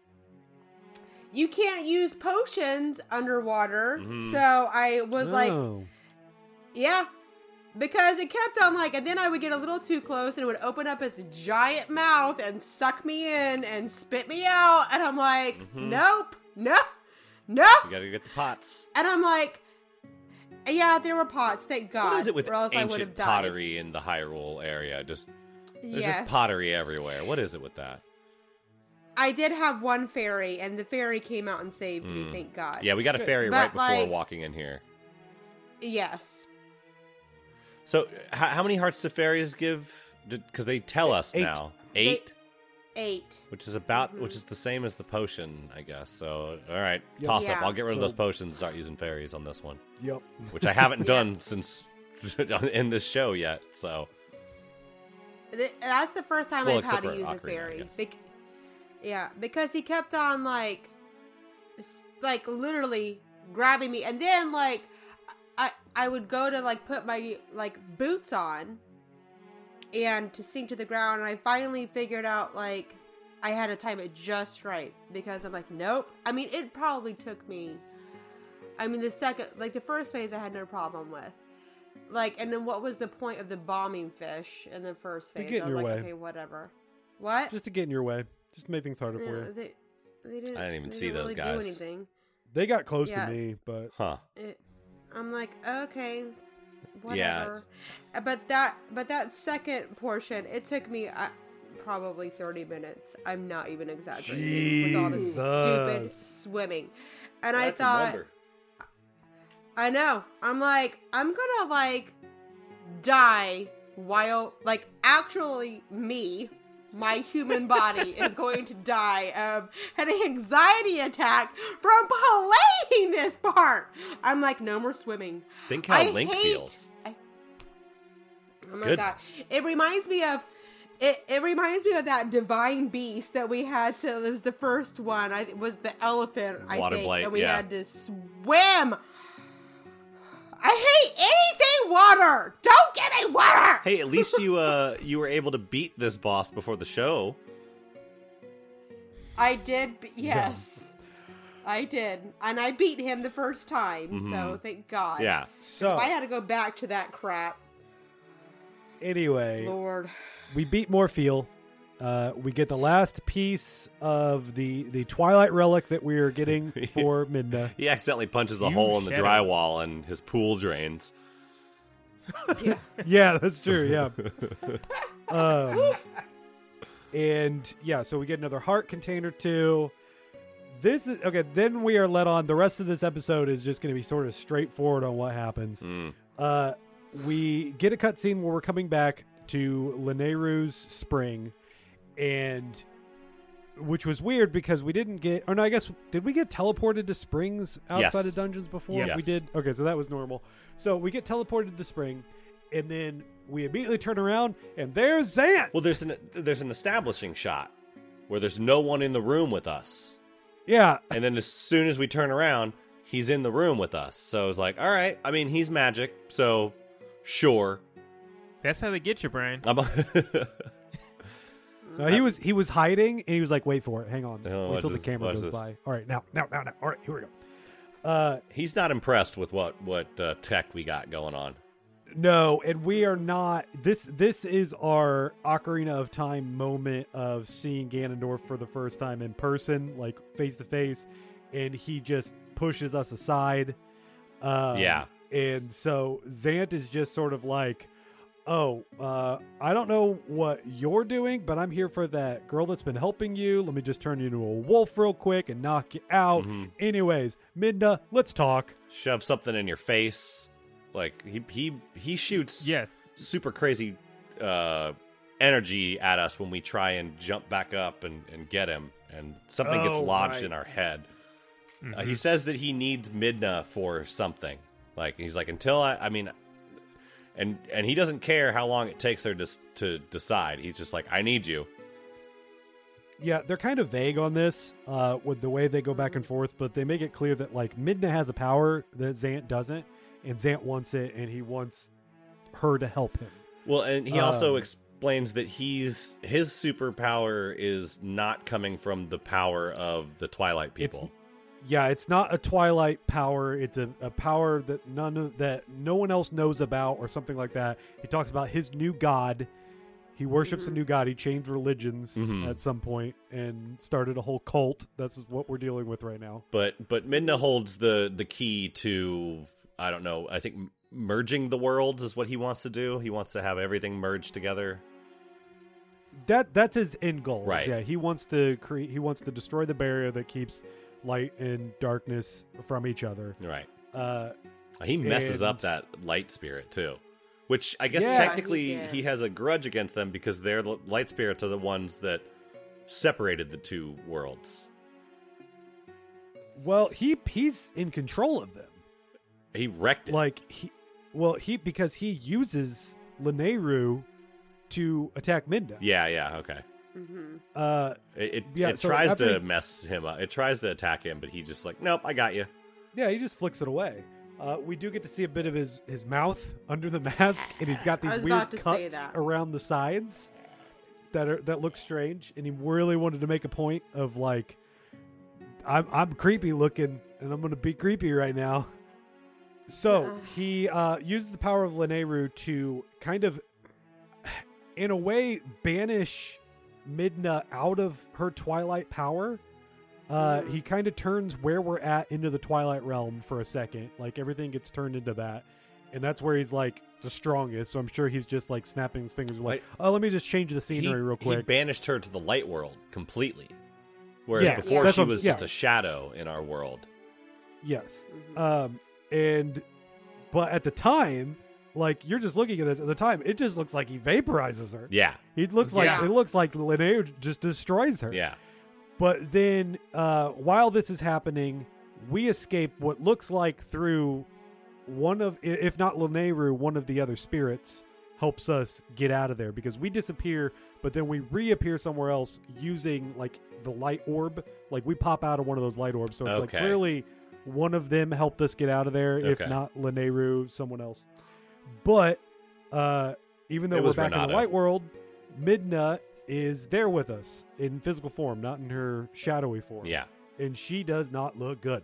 Speaker 4: you can't use potions underwater,
Speaker 3: Mhm.
Speaker 4: so I was like,
Speaker 2: Oh.
Speaker 4: yeah, because it kept on, like, and then I would get a little too close and it would open up its giant mouth and suck me in and spit me out, and I'm like,
Speaker 3: Mhm.
Speaker 4: nope, nope, nope,
Speaker 3: You gotta get the pots.
Speaker 4: and I'm like, yeah, there were pots, thank God,
Speaker 3: What is it with
Speaker 4: or else I would have
Speaker 3: ancient
Speaker 4: died.
Speaker 3: pottery in the Hyrule area? Just there's
Speaker 4: Yes.
Speaker 3: just pottery everywhere. What is it with that?
Speaker 4: I did have one fairy, and the fairy came out and saved me,
Speaker 3: Mm.
Speaker 4: thank God.
Speaker 3: Yeah, we got a fairy
Speaker 4: But,
Speaker 3: right before
Speaker 4: like-
Speaker 3: walking in here.
Speaker 4: Yes.
Speaker 3: So, how, how many hearts do fairies give? Because they tell us
Speaker 2: Eight.
Speaker 3: now. Eight,
Speaker 4: Eight.
Speaker 3: which is about,
Speaker 4: Mhm.
Speaker 3: which is the same as the potion, I guess. So, all right,
Speaker 2: Yep.
Speaker 3: toss up.
Speaker 4: Yeah.
Speaker 3: I'll get rid of
Speaker 2: So-
Speaker 3: those potions and start using fairies on this one,
Speaker 2: Yep.
Speaker 3: which I haven't
Speaker 4: Yeah.
Speaker 3: done since in this show yet. So,
Speaker 4: Th- That's the first time
Speaker 3: Well,
Speaker 4: I've had
Speaker 3: except
Speaker 4: to
Speaker 3: for
Speaker 4: use a
Speaker 3: Ocarina, I
Speaker 4: fairy.
Speaker 3: guess.
Speaker 4: Bec- yeah, because he kept on, like, s- like, literally grabbing me. And then, like, I, I would go to, like, put my, like, boots on and to sink to the ground. And I finally figured out, like, I had to time it just right. Because I'm like, nope. I mean, it probably took me... I mean, the second... Like, the first phase I had no problem with. Like, and then what was the point of the bombing fish in the first
Speaker 2: To
Speaker 4: phase?
Speaker 2: get in
Speaker 4: I was
Speaker 2: your
Speaker 4: like,
Speaker 2: way.
Speaker 4: okay, whatever. What?
Speaker 2: Just to get in your way. Just to make things harder for
Speaker 4: Yeah,
Speaker 2: you.
Speaker 4: they, they didn't,
Speaker 3: I didn't even
Speaker 4: they
Speaker 3: see
Speaker 4: didn't
Speaker 3: those
Speaker 4: really
Speaker 3: guys.
Speaker 4: Do anything.
Speaker 2: They got close
Speaker 4: Yeah.
Speaker 2: to me, but
Speaker 3: huh?
Speaker 4: It, I'm like, okay,
Speaker 3: Yeah.
Speaker 4: whatever. Uh, But that, but that second portion, it took me uh, probably thirty minutes. I'm not even exaggerating with all this stupid
Speaker 2: Jesus.
Speaker 4: swimming. And I thought, I know. I'm like, I'm gonna like die while like actually me, my human body is going to die of an anxiety attack from playing this part. I'm like, no more swimming.
Speaker 3: Think how
Speaker 4: I
Speaker 3: Link
Speaker 4: hate-
Speaker 3: feels.
Speaker 4: I- oh my
Speaker 3: Goodness.
Speaker 4: god. It reminds me of it, it reminds me of that divine beast that we had to it was the first one. I it was the elephant, I
Speaker 3: Water
Speaker 4: think.
Speaker 3: blight,
Speaker 4: and we
Speaker 3: yeah.
Speaker 4: had to swim. I hate anything water. Don't get me water.
Speaker 3: Hey, at least you uh you were able to beat this boss before the show.
Speaker 4: I did. Be- yes, I did, and I beat him the first time. So
Speaker 3: Mhm.
Speaker 4: thank God.
Speaker 3: Yeah.
Speaker 2: so
Speaker 4: If I had to go back to that crap,
Speaker 2: anyway,
Speaker 4: Lord.
Speaker 2: we beat Morpheal. Uh, we get the last piece of the the Twilight relic that we are getting for Midna.
Speaker 3: He accidentally punches a
Speaker 5: You
Speaker 3: hole in the
Speaker 5: shadow.
Speaker 3: drywall and his pool drains.
Speaker 4: Yeah.
Speaker 2: Yeah, that's true. Yeah. um, and yeah, so we get another heart container too. This is okay. Then we are led on. The rest of this episode is just going to be sort of straightforward on what happens.
Speaker 3: Mm.
Speaker 2: Uh, we get a cutscene where we're coming back to Lanayru's spring, and which was weird because we didn't get. Or no, I guess did we get teleported to springs outside
Speaker 3: Yes.
Speaker 2: of dungeons before?
Speaker 3: Yes.
Speaker 2: We did. Okay, so that was normal. So we get teleported to the spring, and then we immediately turn around, and there's Zant.
Speaker 3: Well, there's an there's an establishing shot where there's no one in the room with us,
Speaker 2: Yeah,
Speaker 3: and then as soon as we turn around, he's in the room with us. So it's like, all right. I mean, he's magic, so sure.
Speaker 5: That's how they get you, Brian.
Speaker 3: I'm
Speaker 2: no, he was he was hiding, and he was like, "Wait for it, hang on,
Speaker 3: Oh,
Speaker 2: wait
Speaker 3: what's
Speaker 2: till the
Speaker 3: this?
Speaker 2: camera
Speaker 3: What's
Speaker 2: goes
Speaker 3: this?
Speaker 2: by." All right, now, now, now, now. All right, here we go. Uh,
Speaker 3: He's not impressed with what what uh, tech we got going on.
Speaker 2: No, and we are not. This this is our Ocarina of Time moment of seeing Ganondorf for the first time in person, like face to face, and he just pushes us aside. Um,
Speaker 3: Yeah.
Speaker 2: and so Zant is just sort of like, "Oh, uh, I don't know what you're doing, but I'm here for that girl that's been helping you. Let me just turn you into a wolf real quick and knock you out."
Speaker 3: Mhm.
Speaker 2: Anyways, Midna, let's talk.
Speaker 3: Shove something in your face. Like he he he shoots
Speaker 5: Yeah.
Speaker 3: super crazy uh, energy at us when we try and jump back up and, and get him, and something gets
Speaker 2: Oh,
Speaker 3: lodged
Speaker 2: right.
Speaker 3: in our head.
Speaker 5: Mhm.
Speaker 3: Uh, he says that he needs Midna for something. Like he's like, until I, I mean, and and he doesn't care how long it takes her to to decide. He's just like, I need you.
Speaker 2: Yeah, they're kind of vague on this uh, with the way they go back and forth, but they make it clear that like Midna has a power that Zant doesn't, and Zant wants it, and he wants her to help him.
Speaker 3: Well, and he also
Speaker 2: Um,
Speaker 3: explains that he's his superpower is not coming from the power of the Twilight people.
Speaker 2: It's, yeah, it's not a Twilight power. It's a, a power that none of that no one else knows about, or something like that. He talks about his new god. He worships a new god. He changed religions
Speaker 3: Mhm.
Speaker 2: at some point and started a whole cult. This is what we're dealing with right now.
Speaker 3: But but Midna holds the the key to, I don't know, I think m- merging the worlds is what he wants to do. He wants to have everything merged together.
Speaker 2: That that's his end goal.
Speaker 3: Right.
Speaker 2: Yeah, he wants to create. He wants to destroy the barrier that keeps light and darkness from each other.
Speaker 3: Right.
Speaker 2: Uh,
Speaker 3: He messes
Speaker 2: and-
Speaker 3: up that light spirit too, which I guess
Speaker 2: Yeah,
Speaker 3: technically
Speaker 4: he
Speaker 3: he,
Speaker 4: did.
Speaker 3: has a grudge against them because their l- light spirits are the ones that separated the two worlds.
Speaker 2: well, he he's in control of them.
Speaker 3: He wrecked it.
Speaker 2: Like he, well, he because he uses Lanayru to attack Midna.
Speaker 3: yeah, yeah, okay.
Speaker 4: Mm-hmm.
Speaker 2: Uh,
Speaker 3: It it,
Speaker 2: Yeah,
Speaker 3: it
Speaker 2: so
Speaker 3: tries
Speaker 2: after
Speaker 3: to
Speaker 2: he-
Speaker 3: mess him up. It tries to attack him, but he just like, nope, I got you.
Speaker 2: yeah, he just flicks it away. Uh, we do get to see a bit of his, his mouth under the mask, and he's got
Speaker 4: I
Speaker 2: these
Speaker 4: was
Speaker 2: weird
Speaker 4: about to say
Speaker 2: cuts
Speaker 4: that.
Speaker 2: around the sides that are that look strange. And he really wanted to make a point of like, I'm I'm creepy looking, and I'm gonna be creepy right now. So
Speaker 4: Uh.
Speaker 2: he uh, uses the power of Lanayru to kind of, in a way, banish Midna out of her Twilight power. Uh, he kind of turns where we're at into the Twilight realm for a second. Like everything gets turned into that, and that's where he's like the strongest. So I'm sure he's just like snapping his fingers, like,
Speaker 3: Right.
Speaker 2: "Oh, let me just change the
Speaker 3: He,
Speaker 2: scenery real
Speaker 3: he
Speaker 2: quick."
Speaker 3: banished her to the light world completely, whereas
Speaker 2: Yeah,
Speaker 3: before
Speaker 2: that's
Speaker 3: she
Speaker 2: what-
Speaker 3: was
Speaker 2: yeah.
Speaker 3: just a shadow in our world.
Speaker 2: Yes.
Speaker 4: Mm-hmm.
Speaker 2: Um, and but at the time, like you're just looking at this at the time, it just looks like he vaporizes her.
Speaker 3: Yeah,
Speaker 2: He looks like
Speaker 4: Yeah.
Speaker 2: it looks like Linnea just destroys her.
Speaker 3: yeah.
Speaker 2: But then, uh, while this is happening, we escape what looks like through one of, i- if not Lanayru, one of the other spirits helps us get out of there because we disappear, but then we reappear somewhere else using like the light orb. Like we pop out of one of those light orbs, so it's like
Speaker 3: Okay.
Speaker 2: clearly one of them helped us get out of there. If
Speaker 3: Okay.
Speaker 2: not Lanayru, someone else. But uh, even though
Speaker 3: It
Speaker 2: we're
Speaker 3: was
Speaker 2: back in
Speaker 3: Renato.
Speaker 2: the light world, Midna is there with us in physical form, not in her shadowy form.
Speaker 3: Yeah.
Speaker 2: And she does not look good.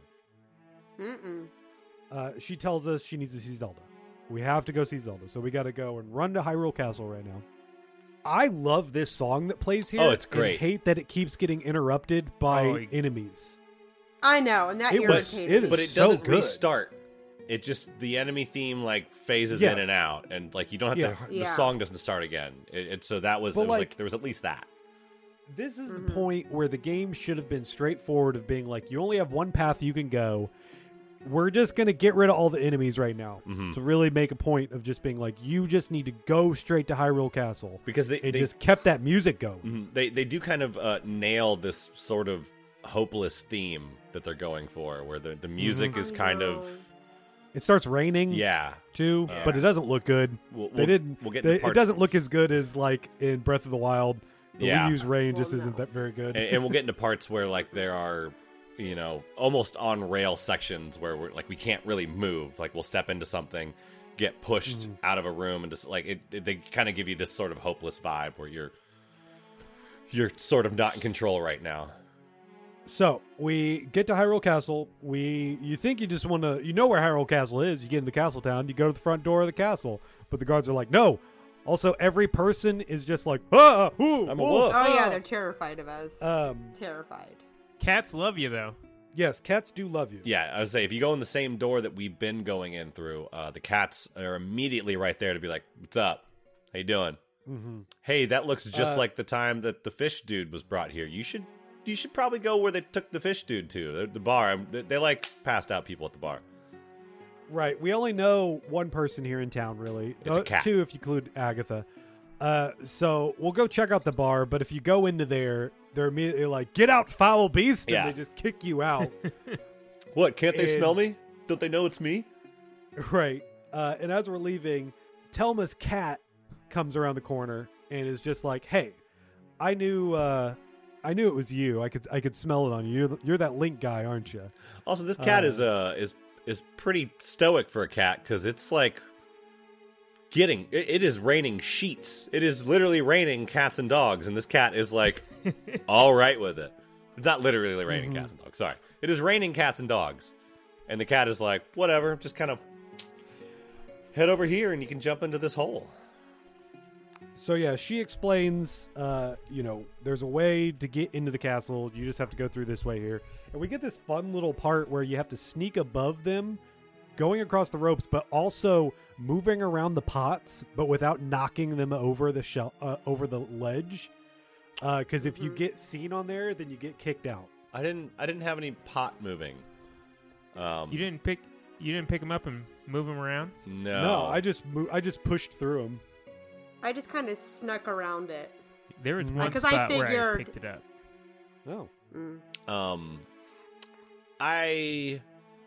Speaker 4: Mm-mm.
Speaker 2: Uh, she tells us she needs to see Zelda. We have to go see Zelda, so we got to go and run to Hyrule Castle right now. I love this song that plays here.
Speaker 3: Oh, it's
Speaker 2: and
Speaker 3: great.
Speaker 2: hate that it keeps getting interrupted by
Speaker 5: Oh,
Speaker 2: enemies.
Speaker 4: I know, and that
Speaker 2: It was-
Speaker 4: irritated
Speaker 2: it
Speaker 4: me.
Speaker 2: is
Speaker 3: But it
Speaker 2: so
Speaker 3: doesn't
Speaker 2: good.
Speaker 3: restart. It just the enemy theme like phases
Speaker 2: Yes.
Speaker 3: in and out, and like you don't have
Speaker 2: Yeah.
Speaker 3: to. The
Speaker 4: Yeah.
Speaker 3: song doesn't start again. It, it so that was,
Speaker 2: But,
Speaker 3: it was like,
Speaker 2: like-
Speaker 3: there was at least that.
Speaker 2: This is
Speaker 4: Mhm.
Speaker 2: the point where the game should have been straightforward of being like, you only have one path you can go. We're just going to get rid of all the enemies right now
Speaker 3: Mhm.
Speaker 2: to really make a point of just being like, you just need to go straight to Hyrule Castle.
Speaker 3: Because they
Speaker 2: It
Speaker 3: they,
Speaker 2: just kept that music going.
Speaker 3: mhm, they they do kind of uh, nail this sort of hopeless theme that they're going for, where the the music
Speaker 2: Mm-hmm.
Speaker 3: is
Speaker 4: I
Speaker 3: kind
Speaker 4: know.
Speaker 3: of
Speaker 2: It starts raining
Speaker 3: yeah.
Speaker 2: too,
Speaker 3: Yeah.
Speaker 2: but it doesn't look good.
Speaker 3: We'll,
Speaker 2: They
Speaker 3: we'll-
Speaker 2: didn't.
Speaker 3: We'll get
Speaker 2: they-
Speaker 3: into parts,
Speaker 2: it doesn't look as good as like in Breath of the Wild. The
Speaker 3: Yeah.
Speaker 2: Wii U's rain just
Speaker 4: Well,
Speaker 2: isn't
Speaker 4: no.
Speaker 2: that very good.
Speaker 3: and, and we'll get into parts where like there are, you know, almost on rail sections where we're like we can't really move. Like we'll step into something, get pushed
Speaker 2: Mhm.
Speaker 3: out of a room, and just like it, it they kind of give you this sort of hopeless vibe where you're you're sort of not in control right now.
Speaker 2: So we get to Hyrule Castle. We you think you just want to you know where Hyrule Castle is. You get into Castle Town. You go to the front door of the castle, but the guards are like, no. Also, every person is just like, ah, ooh,
Speaker 3: I'm a
Speaker 2: ooh,
Speaker 3: wolf.
Speaker 4: Oh yeah,
Speaker 2: ah."
Speaker 4: they're terrified of us.
Speaker 2: Um,
Speaker 4: terrified.
Speaker 5: Cats love you though.
Speaker 2: yes, cats do love you.
Speaker 3: Yeah, I would say if you go in the same door that we've been going in through, uh, the cats are immediately right there to be like, "What's up? How you doing?
Speaker 2: Mm-hmm.
Speaker 3: Hey, that looks just
Speaker 2: Uh,
Speaker 3: like the time that the fish dude was brought here. You should, you should probably go where they took the fish dude to the, the bar. They, they like passed out people at the bar.
Speaker 2: Right. We only know one person here in town, really.
Speaker 3: It's a
Speaker 2: Uh,
Speaker 3: cat.
Speaker 2: Two, if you include Agatha. Uh, so we'll go check out the bar. But if you go into there, they're immediately like, "Get out, foul beast!" and
Speaker 3: Yeah.
Speaker 2: they just kick you out.
Speaker 3: What? Can't they
Speaker 2: And-
Speaker 3: smell me? Don't they know it's me?
Speaker 2: Right. Uh, and as we're leaving, Telma's cat comes around the corner and is just like, "Hey, I knew, uh, I knew it was you. I could, I could smell it on you. You're, the- you're that Link guy, aren't you?"
Speaker 3: Also, this cat
Speaker 2: Uh,
Speaker 3: is uh is is pretty stoic for a cat because it's like getting it, it is raining sheets. It is literally raining cats and dogs, and this cat is like all right with it. It's not literally raining mm-hmm. cats and dogs. Sorry. It is raining cats and dogs. And the cat is like, whatever, just kind of head over here and you can jump into this hole.
Speaker 2: So yeah, she explains, uh, you know, there's a way to get into the castle. You just have to go through this way here. And we get this fun little part where you have to sneak above them, going across the ropes, but also moving around the pots, but without knocking them over the shell, uh, over the ledge. Because uh, if you get seen on there, then you get kicked out.
Speaker 3: I didn't. I didn't have any pot moving. Um,
Speaker 5: you didn't pick. You didn't pick them up and move them around.
Speaker 3: No.
Speaker 2: No, I just mo- I just pushed through them.
Speaker 4: I just kind of snuck around it.
Speaker 5: There was one
Speaker 4: Because
Speaker 5: spot
Speaker 4: I
Speaker 5: where I
Speaker 4: figured-
Speaker 5: picked it up.
Speaker 2: Oh.
Speaker 4: Mm.
Speaker 3: Um, I,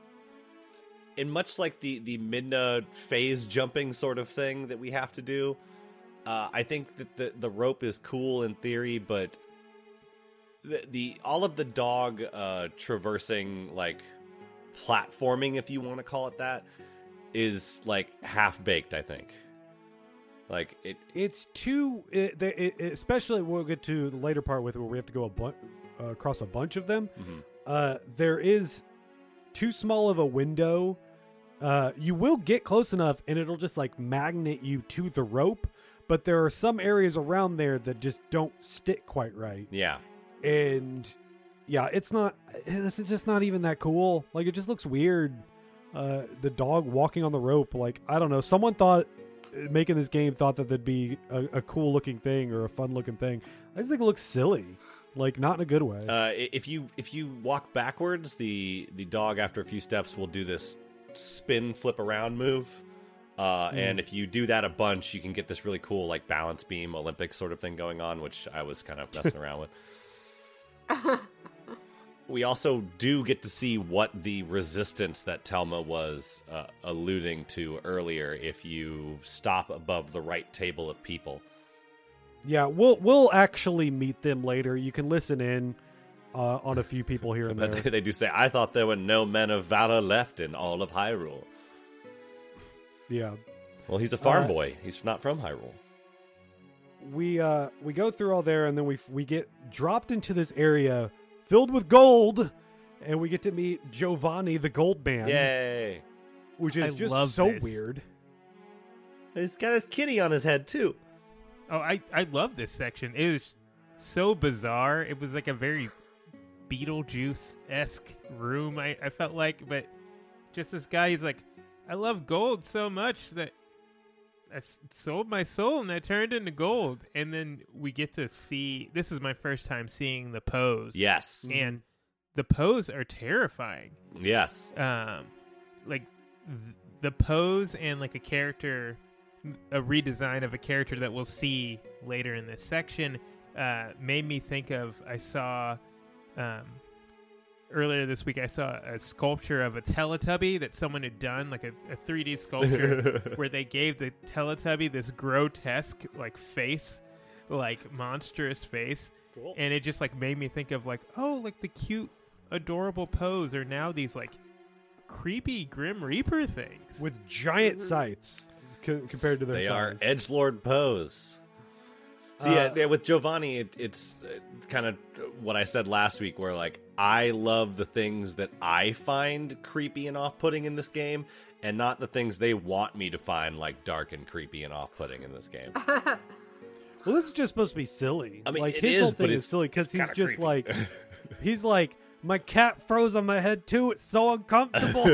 Speaker 3: in much like the the Midna phase jumping sort of thing that we have to do, uh, I think that the the rope is cool in theory, but the the all of the dog uh, traversing, like platforming, if you want to call it that, is like half baked. I think. Like it,
Speaker 2: it's too. It, it, it, especially we'll get to the later part with it where we have to go a bu- uh, across a bunch of them.
Speaker 3: Mm-hmm.
Speaker 2: Uh, there is too small of a window. Uh, you will get close enough, and it'll just like magnet you to the rope. But there are some areas around there that just don't stick quite right.
Speaker 3: Yeah,
Speaker 2: and yeah, it's not. It's just not even that cool. Like it just looks weird. Uh, the dog walking on the rope. Like I don't know. Someone thought. Making this game thought that that'd be a, a cool looking thing or a fun looking thing. I just think it looks silly, like not in a good way.
Speaker 3: Uh, if you if you walk backwards, the the dog after a few steps will do this spin flip around move, uh, mm. and if you do that a bunch, you can get this really cool like balance beam Olympics sort of thing going on, which I was kind of messing around with. We also do get to see what the resistance that Telma was uh, alluding to earlier if you stop above the right table of people.
Speaker 2: Yeah, we'll we'll actually meet them later. You can listen in uh, on a few people here and
Speaker 3: but
Speaker 2: there.
Speaker 3: They, they do say, I thought there were no men of valor left in all of Hyrule.
Speaker 2: Yeah.
Speaker 3: Well, he's a farm
Speaker 2: uh,
Speaker 3: boy. He's not from Hyrule.
Speaker 2: We uh we go through all there, and then we we get dropped into this area filled with gold, and we get to meet Giovanni the Gold Man.
Speaker 3: Yay!
Speaker 2: Which is
Speaker 5: I
Speaker 2: just
Speaker 5: love
Speaker 2: so
Speaker 5: this.
Speaker 2: weird.
Speaker 3: He's got his kitty on his head, too.
Speaker 5: Oh, I, I love this section. It was so bizarre. It was like a very Beetlejuice-esque room, I, I felt like. But just this guy, he's like, I love gold so much that I s- sold my soul and I turned into gold. And then we get to see, this is my first time seeing the pose.
Speaker 3: Yes.
Speaker 5: And the pose are terrifying.
Speaker 3: Yes.
Speaker 5: Um, like th- the pose and like a character, a redesign of a character that we'll see later in this section, uh, made me think of, I saw, um, earlier this week, I saw a sculpture of a Teletubby that someone had done, like a, a three D sculpture where they gave the Teletubby this grotesque like face, like monstrous face.
Speaker 2: Cool.
Speaker 5: And it just like made me think of like, oh, like the cute, adorable pose are now these like creepy Grim Reaper things
Speaker 2: with giant scythes co- compared to their
Speaker 3: They
Speaker 2: size.
Speaker 3: are edgelord pose. So
Speaker 2: Uh,
Speaker 3: yeah, yeah, with Giovanni, it, it's kind of what I said last week, where like I love the things that I find creepy and off-putting in this game, and not the things they want me to find like dark and creepy and off-putting in this game.
Speaker 2: Well, this is just supposed to be silly.
Speaker 3: I mean,
Speaker 2: like
Speaker 3: it
Speaker 2: his
Speaker 3: is,
Speaker 2: whole
Speaker 3: but
Speaker 2: thing is
Speaker 3: it's-
Speaker 2: silly because
Speaker 3: it's
Speaker 2: he's
Speaker 3: kinda
Speaker 2: just
Speaker 3: creepy.
Speaker 2: like, he's like, my cat froze on my head too. It's so uncomfortable.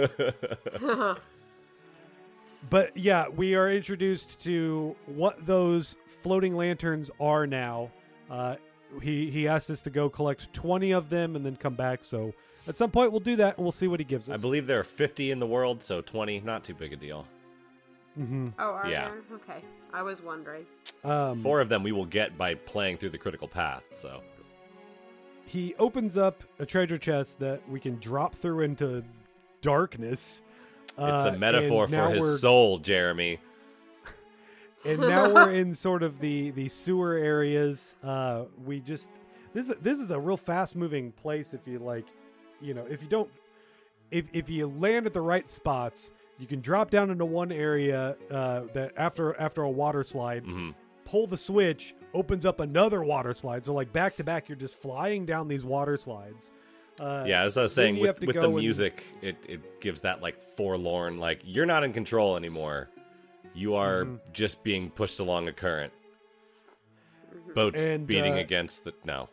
Speaker 2: But yeah, we are introduced to what those floating lanterns are now. Uh, he he asked us to go collect twenty of them and then come back. So at some point we'll do that and we'll see what he gives us.
Speaker 3: I believe there are fifty in the world, so twenty, not too big a deal.
Speaker 2: Mm-hmm.
Speaker 4: Oh, are
Speaker 3: Yeah.
Speaker 4: there? Okay. I was wondering.
Speaker 2: Um,
Speaker 3: Four of them we will get by playing through the critical path. So
Speaker 2: he opens up a treasure chest that we can drop through into darkness.
Speaker 3: it's
Speaker 2: Uh,
Speaker 3: a metaphor
Speaker 2: and
Speaker 3: for
Speaker 2: now we're-
Speaker 3: his soul, Jeremy.
Speaker 2: And now we're in sort of the, the sewer areas. Uh, we just this is this is a real fast moving place. If you like, you know, if you don't, if if you land at the right spots, You can drop down into one area uh, that after after a water slide,
Speaker 3: Mm-hmm.
Speaker 2: pull the switch, opens up another water slide. So like back to back, you're just flying down these water slides. Uh,
Speaker 3: Yeah, as I was
Speaker 2: then
Speaker 3: saying,
Speaker 2: you
Speaker 3: with,
Speaker 2: have to
Speaker 3: with
Speaker 2: go
Speaker 3: the
Speaker 2: and-
Speaker 3: music, it, it gives that like forlorn, like you're not in control anymore. You are
Speaker 2: Mhm.
Speaker 3: just being pushed along a current. Boats
Speaker 2: And,
Speaker 3: beating
Speaker 2: uh,
Speaker 3: against the no.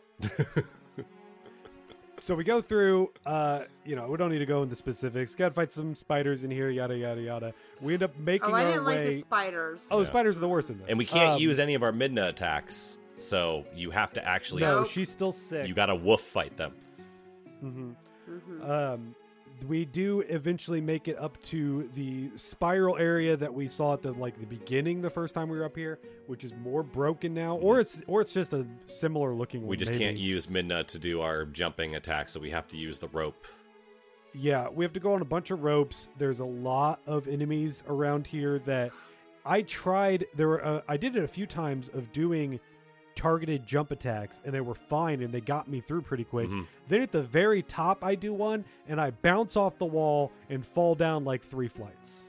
Speaker 2: So we go through, uh, you know, we don't need to go into specifics. Got to fight some spiders in here, yada yada yada. We end up making
Speaker 4: Oh, I
Speaker 2: our
Speaker 4: didn't
Speaker 2: way.
Speaker 4: like the spiders.
Speaker 2: Oh, the
Speaker 3: Yeah.
Speaker 2: spiders are the worst in this.
Speaker 3: And we can't
Speaker 2: Um,
Speaker 3: use any of our Midna attacks, so you have to actually.
Speaker 2: No,
Speaker 3: s-
Speaker 2: she's still sick.
Speaker 3: You got to woof fight them.
Speaker 2: hmm
Speaker 4: Mhm.
Speaker 2: Um, we do eventually make it up to the spiral area that we saw at the like the beginning the first time we were up here, which is more broken now, or it's or it's just a similar looking one.
Speaker 3: We just
Speaker 2: maybe.
Speaker 3: can't use Midna to do our jumping attack, so we have to use the rope.
Speaker 2: Yeah, we have to go on a bunch of ropes. There's a lot of enemies around here that I tried. There were uh, I did it a few times of doing targeted jump attacks, and they were fine, and they got me through pretty quick.
Speaker 3: Mhm.
Speaker 2: Then at the very top, I do one, and I bounce off the wall and fall down like three flights.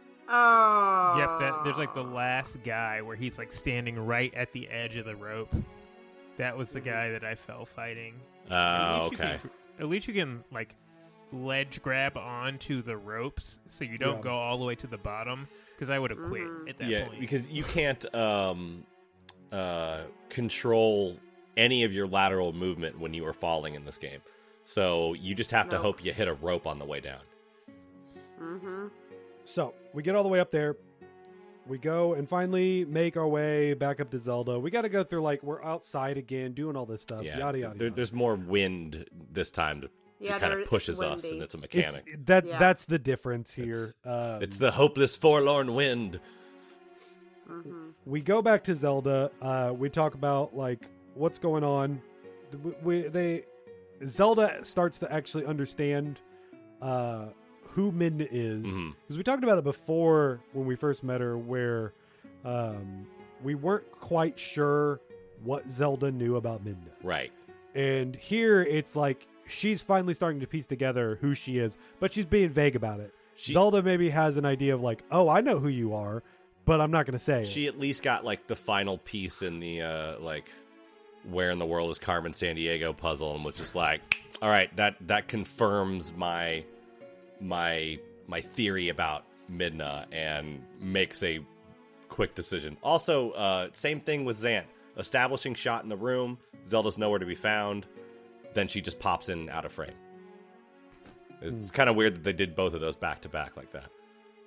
Speaker 4: Oh.
Speaker 5: Yep, that, there's like the last guy where he's like standing right at the edge of the rope. That was the guy that I fell fighting.
Speaker 3: Uh,
Speaker 5: At least you
Speaker 3: okay.
Speaker 5: can- at least you can like ledge grab onto the ropes so you don't
Speaker 2: Yeah.
Speaker 5: go all the way to the bottom. Because I would have quit
Speaker 4: Mhm.
Speaker 5: at that
Speaker 3: Yeah,
Speaker 5: point.
Speaker 3: because you can't um, uh, control any of your lateral movement when you are falling in this game. So you just have to
Speaker 4: No.
Speaker 3: hope you hit a rope on the way down.
Speaker 4: Mm-hmm.
Speaker 2: So we get all the way up there. We go and finally make our way back up to Zelda. We got to go through like we're outside again, doing all this stuff.
Speaker 3: Yeah,
Speaker 2: yada yada.
Speaker 3: there-
Speaker 2: yada.
Speaker 3: there's more wind this time to, to
Speaker 4: Yeah,
Speaker 3: kind
Speaker 4: there-
Speaker 3: of pushes
Speaker 4: it's
Speaker 3: us, and
Speaker 4: windy.
Speaker 3: it's a
Speaker 2: It's,
Speaker 3: mechanic.
Speaker 2: that
Speaker 4: Yeah.
Speaker 2: that's the difference here.
Speaker 3: It's-
Speaker 2: Um,
Speaker 3: It's the hopeless, forlorn wind.
Speaker 4: Mm-hmm.
Speaker 2: we go back to Zelda. Uh, we talk about like what's going on. We, we they Zelda starts to actually understand uh, who Midna is because
Speaker 3: Mhm.
Speaker 2: we talked about it before when we first met her, where um, we weren't quite sure what Zelda knew about Midna.
Speaker 3: Right.
Speaker 2: And here it's like she's finally starting to piece together who she is, but she's being vague about it.
Speaker 3: She-
Speaker 2: Zelda maybe has an idea of like, oh, I know who you are, but I'm not going to say it.
Speaker 3: She at least got like the final piece in the uh, like where in the world is Carmen Sandiego puzzle, and was just like, all right, that that confirms my my my theory about Midna, and makes a quick decision. Also, uh, same thing with Zant. Establishing shot in the room, Zelda's nowhere to be found. Then she just pops in out of frame. It's kind of weird that they did both of those back to back like that.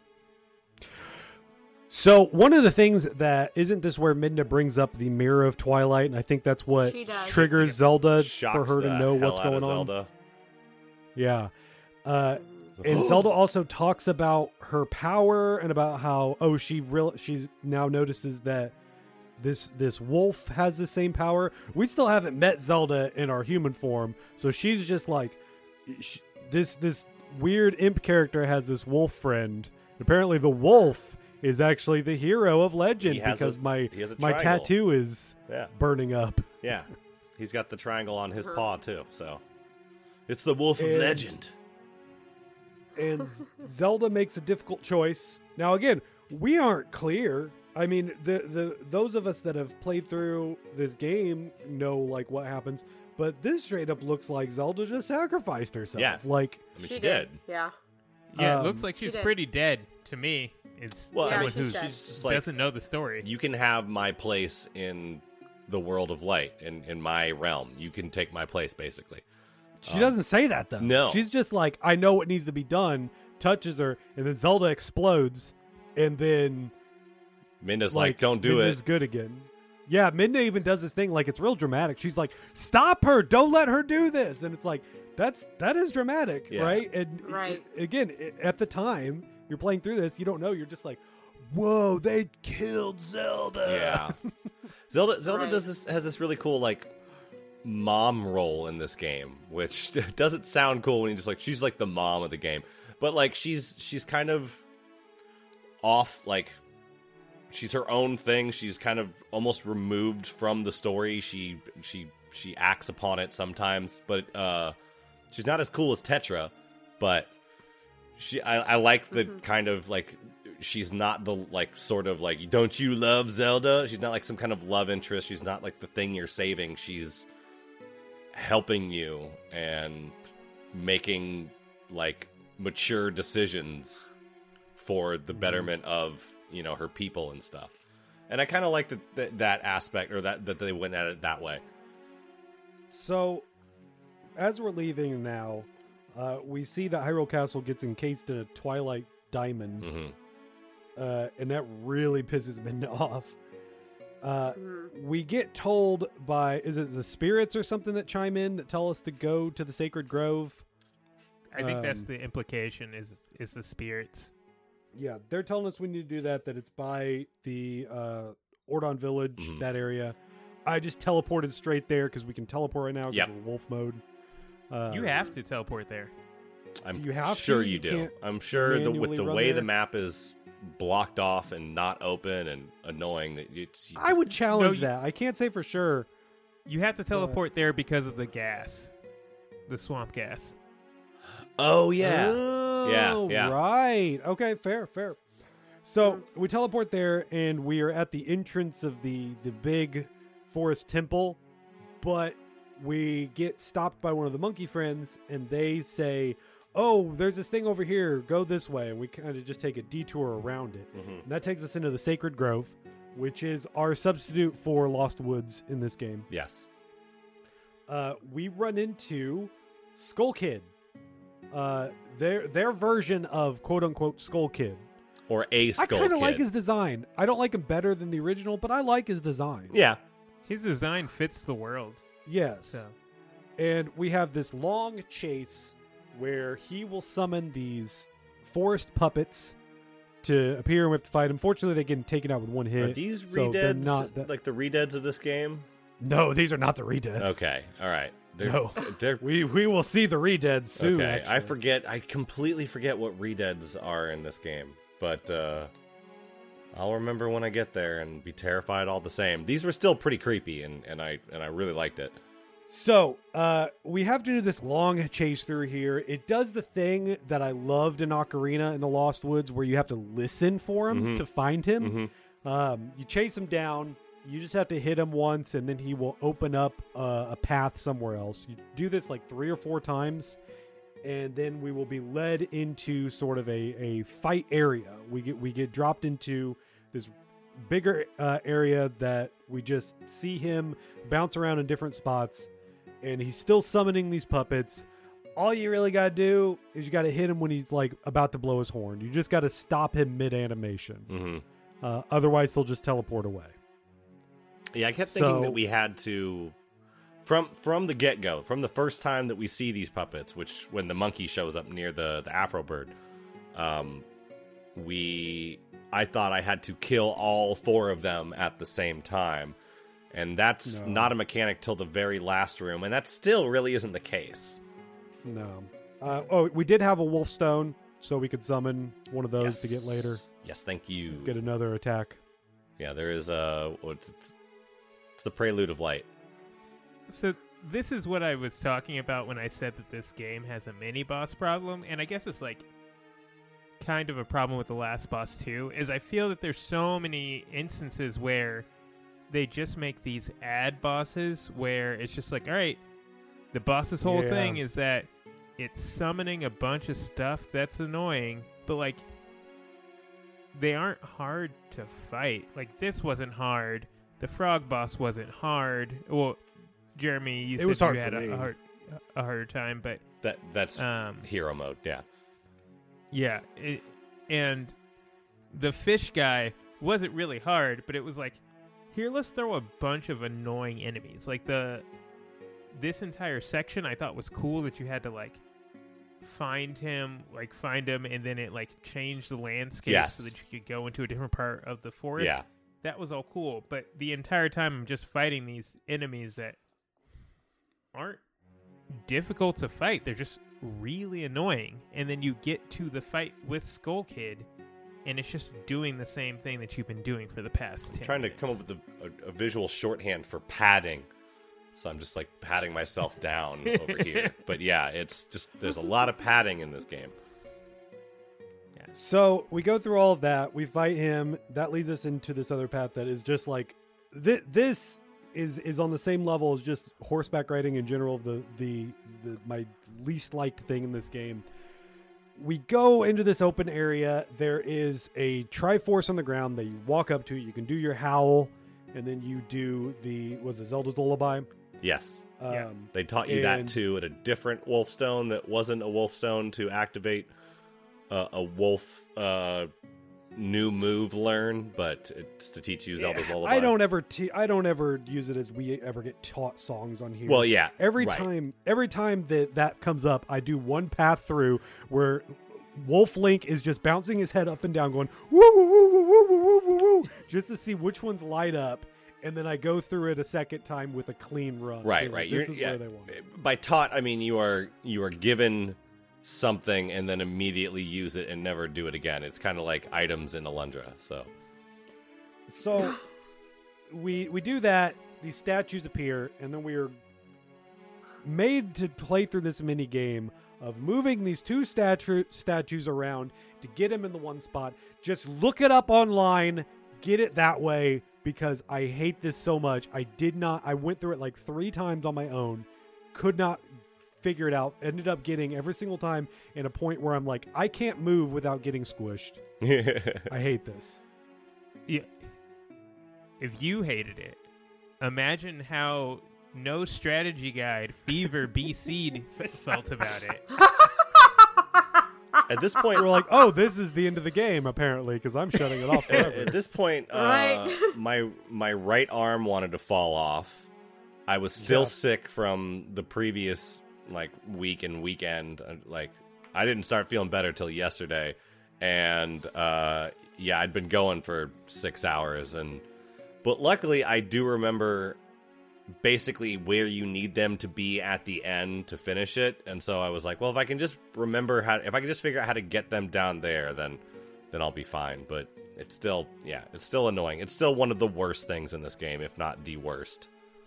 Speaker 2: So one of the things that isn't this where Midna brings up the Mirror of Twilight, and I think that's what
Speaker 4: She does.
Speaker 2: triggers Zelda
Speaker 3: Shocks
Speaker 2: for her
Speaker 3: the
Speaker 2: to know
Speaker 3: hell
Speaker 2: what's
Speaker 3: out of
Speaker 2: going on.
Speaker 3: Zelda.
Speaker 2: Yeah. Uh, and Zelda also talks about her power and about how oh she real she's now notices that this this wolf has the same power. We still haven't met Zelda in our human form, so she's just like sh- this this weird imp character has this wolf friend. Apparently, the wolf is actually the hero of legend
Speaker 3: He has
Speaker 2: because
Speaker 3: a-
Speaker 2: my
Speaker 3: he has a
Speaker 2: my
Speaker 3: triangle.
Speaker 2: tattoo is
Speaker 3: Yeah.
Speaker 2: burning up.
Speaker 3: Yeah, he's got the triangle on his
Speaker 4: Uh-huh.
Speaker 3: paw too. So it's the wolf of
Speaker 2: And-
Speaker 3: legend.
Speaker 2: And Zelda makes a difficult choice. Now, again, we aren't clear. I mean, the the those of us that have played through this game know like what happens, but this straight up looks like Zelda just sacrificed herself.
Speaker 3: Yeah.
Speaker 2: Like
Speaker 3: I mean, she, did.
Speaker 4: Yeah.
Speaker 5: yeah,
Speaker 2: um,
Speaker 5: it looks like
Speaker 4: she
Speaker 5: she's
Speaker 4: did.
Speaker 5: pretty dead to me. It's
Speaker 3: Well, I
Speaker 5: someone
Speaker 3: mean,
Speaker 5: who
Speaker 4: she's dead.
Speaker 3: Just like
Speaker 5: doesn't know the story.
Speaker 3: you can have my place in the world of light, in in my realm. You can take my place, basically.
Speaker 2: she
Speaker 3: Um,
Speaker 2: doesn't say that though.
Speaker 3: no.
Speaker 2: She's just like, I know what needs to be done. Touches her, and then Zelda explodes, and then
Speaker 3: Minda's like, "Don't do
Speaker 2: Midna's
Speaker 3: it."
Speaker 2: good again. Yeah, Midna even does this thing like it's real dramatic. She's like, "Stop her! Don't let her do this!" And it's like that's that is dramatic,
Speaker 3: Yeah.
Speaker 2: right? And
Speaker 4: Right.
Speaker 2: i- again, i- at the time you're playing through this, you don't know. You're just like, "Whoa, they killed Zelda!"
Speaker 3: Yeah, Zelda. Zelda
Speaker 4: Right.
Speaker 3: does this has this really cool like mom role in this game, which doesn't sound cool when you just like she's like the mom of the game, but like she's she's kind of off, like she's her own thing. She's kind of almost removed from the story. She she she acts upon it sometimes, but uh she's not as cool as Tetra, but she I, I like the
Speaker 4: Mhm.
Speaker 3: kind of like she's not the like sort of like don't you love Zelda? She's not like some kind of love interest. She's not like the thing you're saving. She's helping you and making like mature decisions for the betterment of, you know, her people and stuff. And I kind of like that, that that aspect, or that that they went at it that way.
Speaker 2: So, as we're leaving now, uh, we see that Hyrule Castle gets encased in a Twilight Diamond,
Speaker 3: Mm-hmm.
Speaker 2: uh, and that really pisses me off. Uh,
Speaker 4: Mhm.
Speaker 2: we get told by, is it the spirits or something that chime in that tell us to go to the Sacred Grove?
Speaker 5: I think that's
Speaker 2: Um,
Speaker 5: the implication is is the spirits.
Speaker 2: Yeah, they're telling us we need to do that, that it's by the uh, Ordon Village,
Speaker 3: Mhm.
Speaker 2: that area. I just teleported straight there because we can teleport right now because
Speaker 3: Yep.
Speaker 2: we're wolf mode. Uh,
Speaker 5: You have to teleport there.
Speaker 3: I'm
Speaker 2: Do you have
Speaker 3: sure
Speaker 2: to?
Speaker 3: you
Speaker 2: You
Speaker 3: do.
Speaker 2: can't
Speaker 3: I'm sure the, with
Speaker 2: manually
Speaker 3: the
Speaker 2: run
Speaker 3: way
Speaker 2: there?
Speaker 3: the map is blocked off and not open and annoying that it's. You
Speaker 2: I
Speaker 3: just-
Speaker 2: would challenge
Speaker 5: you-
Speaker 2: that. I can't say for sure.
Speaker 5: You have to teleport there because of the gas, the swamp gas.
Speaker 3: Oh yeah.
Speaker 2: Oh,
Speaker 3: Yeah, yeah.
Speaker 2: Right. Okay, fair, fair. So we teleport there, and we are at the entrance of the the big forest temple, but we get stopped by one of the monkey friends, and they say, "Oh, there's this thing over here. Go this way." And we kind of just take a detour around it,
Speaker 3: Mhm.
Speaker 2: and that takes us into the Sacred Grove, which is our substitute for Lost Woods in this game.
Speaker 3: Yes.
Speaker 2: Uh, we run into Skull Kid. Uh, their their version of quote unquote Skull Kid.
Speaker 3: Or a skull
Speaker 2: I kind of
Speaker 3: kid.
Speaker 2: like his design. I don't like him better than the original, but I like his design.
Speaker 3: Yeah.
Speaker 5: His design fits the world.
Speaker 2: Yes.
Speaker 5: So
Speaker 2: And we have this long chase where he will summon these forest puppets to appear, and we have to fight them. Fortunately, they get taken out with one hit.
Speaker 3: Are these
Speaker 2: so they're
Speaker 3: redeads
Speaker 2: not that-
Speaker 3: like the redeads of this game?
Speaker 2: No, these are not the redeads.
Speaker 3: Okay. All right. They're,
Speaker 2: No.
Speaker 3: They're
Speaker 2: We we will see the redeads soon.
Speaker 3: okay. I
Speaker 2: actually.
Speaker 3: forget. I completely forget what redeads are in this game, but uh, I'll remember when I get there and be terrified all the same. These were still pretty creepy, and, and I and I really liked it.
Speaker 2: So, uh, we have to do this long chase through here. It does the thing that I loved in Ocarina in the Lost Woods, where you have to listen for him
Speaker 3: Mhm.
Speaker 2: to find him.
Speaker 3: Mm-hmm.
Speaker 2: Um, you chase him down. You just have to hit him once, and then he will open up uh, a path somewhere else. You do this like three or four times, and then we will be led into sort of a, a fight area. We get we get dropped into this bigger uh, area that we just see him bounce around in different spots, and he's still summoning these puppets. All you really got to do is you got to hit him when he's like about to blow his horn. You just got to stop him mid-animation.
Speaker 3: Mm-hmm.
Speaker 2: Uh, otherwise, he'll just teleport away.
Speaker 3: Yeah, I kept thinking
Speaker 2: So-
Speaker 3: that we had to, from from the get go, from the first time that we see these puppets, which when the monkey shows up near the the Afro bird, um, we I thought I had to kill all four of them at the same time, and that's
Speaker 2: No.
Speaker 3: not a mechanic till the very last room, and that still really isn't the case.
Speaker 2: No. Uh, oh, we did have a wolf stone, so we could summon one of those
Speaker 3: Yes.
Speaker 2: to get later.
Speaker 3: Yes, thank you.
Speaker 2: Get another attack.
Speaker 3: Yeah, there is a it's, it's it's the Prelude of Light.
Speaker 5: So this is what I was talking about when I said that this game has a mini boss problem, and I guess it's like kind of a problem with the last boss too, is I feel that there's so many instances where they just make these ad bosses where it's just like, all right, the boss's whole
Speaker 2: Yeah.
Speaker 5: thing is that it's summoning a bunch of stuff that's annoying, but like they aren't hard to fight. Like this wasn't hard. The frog boss wasn't hard. Well, Jeremy, you
Speaker 2: It
Speaker 5: said
Speaker 2: was hard
Speaker 5: you
Speaker 2: for
Speaker 5: had a,
Speaker 2: me.
Speaker 5: a hard a harder time, but
Speaker 3: That that's
Speaker 5: um,
Speaker 3: hero mode. Yeah.
Speaker 5: yeah, it, and the fish guy wasn't really hard, but it was like, here, let's throw a bunch of annoying enemies. Like the this entire section, I thought was cool that you had to like find him, like find him, and then it like changed the landscape
Speaker 3: Yes.
Speaker 5: so that you could go into a different part of the forest.
Speaker 3: Yeah.
Speaker 5: That was all cool, but the entire time I'm just fighting these enemies that aren't difficult to fight. They're just really annoying. And then you get to the fight with Skull Kid, and it's just doing the same thing that you've been doing for the past ten
Speaker 3: Trying to
Speaker 5: minutes.
Speaker 3: come up with a, a, a visual shorthand for padding. So I'm just like patting myself down over here. But yeah, it's just there's a lot of padding in this game.
Speaker 2: So we go through all of that. We fight him. That leads us into this other path that is just like th- this is is on the same level as just horseback riding in general. The, the the my least liked thing in this game. We go into this open area. There is a Triforce on the ground that you walk up to. You can do your howl, and then you do the was it Zelda's Lullaby?
Speaker 3: Yes.
Speaker 2: Um,
Speaker 5: Yeah.
Speaker 3: They taught you that too at a different wolf stone that wasn't a wolf stone to activate uh, a wolf uh, new move learn, but it's to teach you Zelda's Lullaby.
Speaker 2: I don't ever te- I don't ever use it as we ever get taught songs on here.
Speaker 3: Well, yeah.
Speaker 2: Every
Speaker 3: right.
Speaker 2: time every time that that comes up, I do one path through where Wolf Link is just bouncing his head up and down going woo woo woo woo woo woo woo woo just to see which ones light up. And then I go through it a second time with a clean run.
Speaker 3: Right,
Speaker 2: They're
Speaker 3: right.
Speaker 2: like, this
Speaker 3: You're,
Speaker 2: is
Speaker 3: yeah,
Speaker 2: where they want it.
Speaker 3: By taught, I mean you are you are given something and then immediately use it and never do it again. It's kind of like items in Alundra. So,
Speaker 2: So we we do that. These statues appear, and then we are made to play through this mini game of moving these two statu- statues around to get them in the one spot. Just look it up online, get it that way, because I hate this so much. I did not, I went through it like three times on my own, could not figure it out, ended up getting every single time in a point where I'm like, I can't move without getting squished. I hate this.
Speaker 5: Yeah. If you hated it, imagine how no strategy guide Fever B C f- felt about it.
Speaker 3: at this point,
Speaker 2: We're like, oh, this is the end of the game, apparently, because I'm shutting it off forever.
Speaker 3: at this point, uh,
Speaker 4: Right.
Speaker 3: my my right arm wanted to fall off. I was still
Speaker 2: Yeah.
Speaker 3: sick from the previous like week and weekend. Uh, Like I didn't start feeling better till yesterday, and uh, yeah, I'd been going for six hours, and but luckily I do remember basically where you need them to be at the end to finish it, and so I was like, well, if I can just remember how, if I can just figure out how to get them down there, then then I'll be fine. But it's still, yeah, it's still annoying. It's still one of the worst things in this game, if not the worst.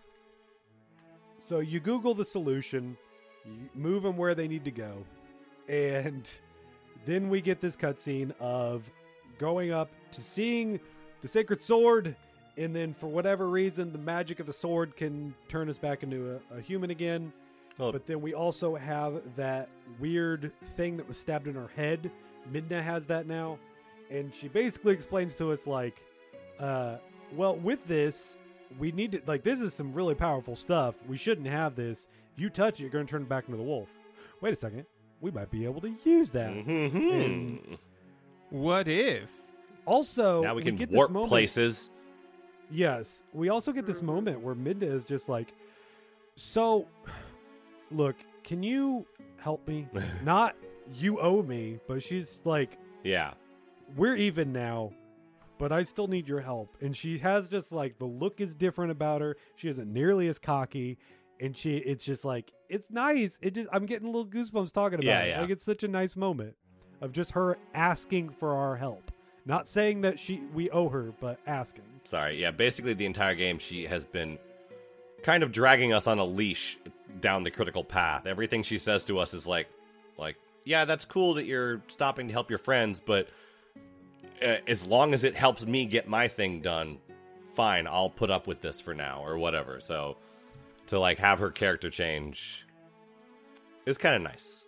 Speaker 2: So you Google the solution, you move them where they need to go, and then we get this cutscene of going up to seeing the sacred sword, and then for whatever reason, the magic of the sword can turn us back into a, a human again.
Speaker 3: Well,
Speaker 2: But then we also have that weird thing that was stabbed in our head. Midna has that now. And she basically explains to us, like, uh, well, with this, we need to, like, this is some really powerful stuff. We shouldn't have this. If you touch it, you're going to turn it back into the wolf. Wait a second. We might be able to use that.
Speaker 3: mhm.
Speaker 2: And
Speaker 5: What if?
Speaker 2: also,
Speaker 3: now we can
Speaker 2: get this
Speaker 3: warp
Speaker 2: moment-
Speaker 3: places.
Speaker 2: Yes. We also get this moment where Midna is just like, so, look, can you help me? Not you owe me, but she's like,
Speaker 3: Yeah.
Speaker 2: we're even now, but I still need your help. And she has just like, the look is different about her. She isn't nearly as cocky. And she, it's just like, it's nice. It just, I'm getting little goosebumps talking about
Speaker 3: Yeah,
Speaker 2: it.
Speaker 3: yeah.
Speaker 2: Like, it's such a nice moment of just her asking for our help. Not saying that she we owe her, but asking.
Speaker 3: Sorry. Yeah. Basically, the entire game, she has been kind of dragging us on a leash down the critical path. Everything she says to us is like, like, yeah, that's cool that you're stopping to help your friends, but uh, as long as it helps me get my thing done, fine, I'll put up with this for now or whatever. So to like have her character change is kind of nice.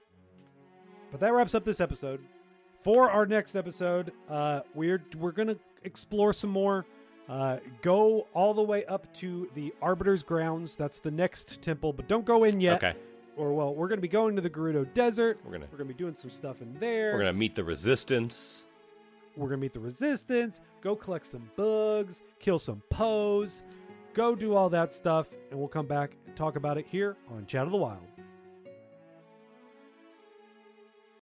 Speaker 2: But that wraps up this episode. For our next episode, uh, we're we're gonna explore some more. Uh, go all the way up to the Arbiter's Grounds. That's the next temple, but don't go in yet.
Speaker 3: Okay.
Speaker 2: Or well, we're gonna be going to the Gerudo Desert.
Speaker 3: We're gonna
Speaker 2: We're gonna be doing some stuff in there.
Speaker 3: we're gonna meet the resistance.
Speaker 2: We're gonna meet the Resistance. Go collect some bugs. Kill some Poes. Go do all that stuff, and we'll come back and talk about it here on Chat of the Wild.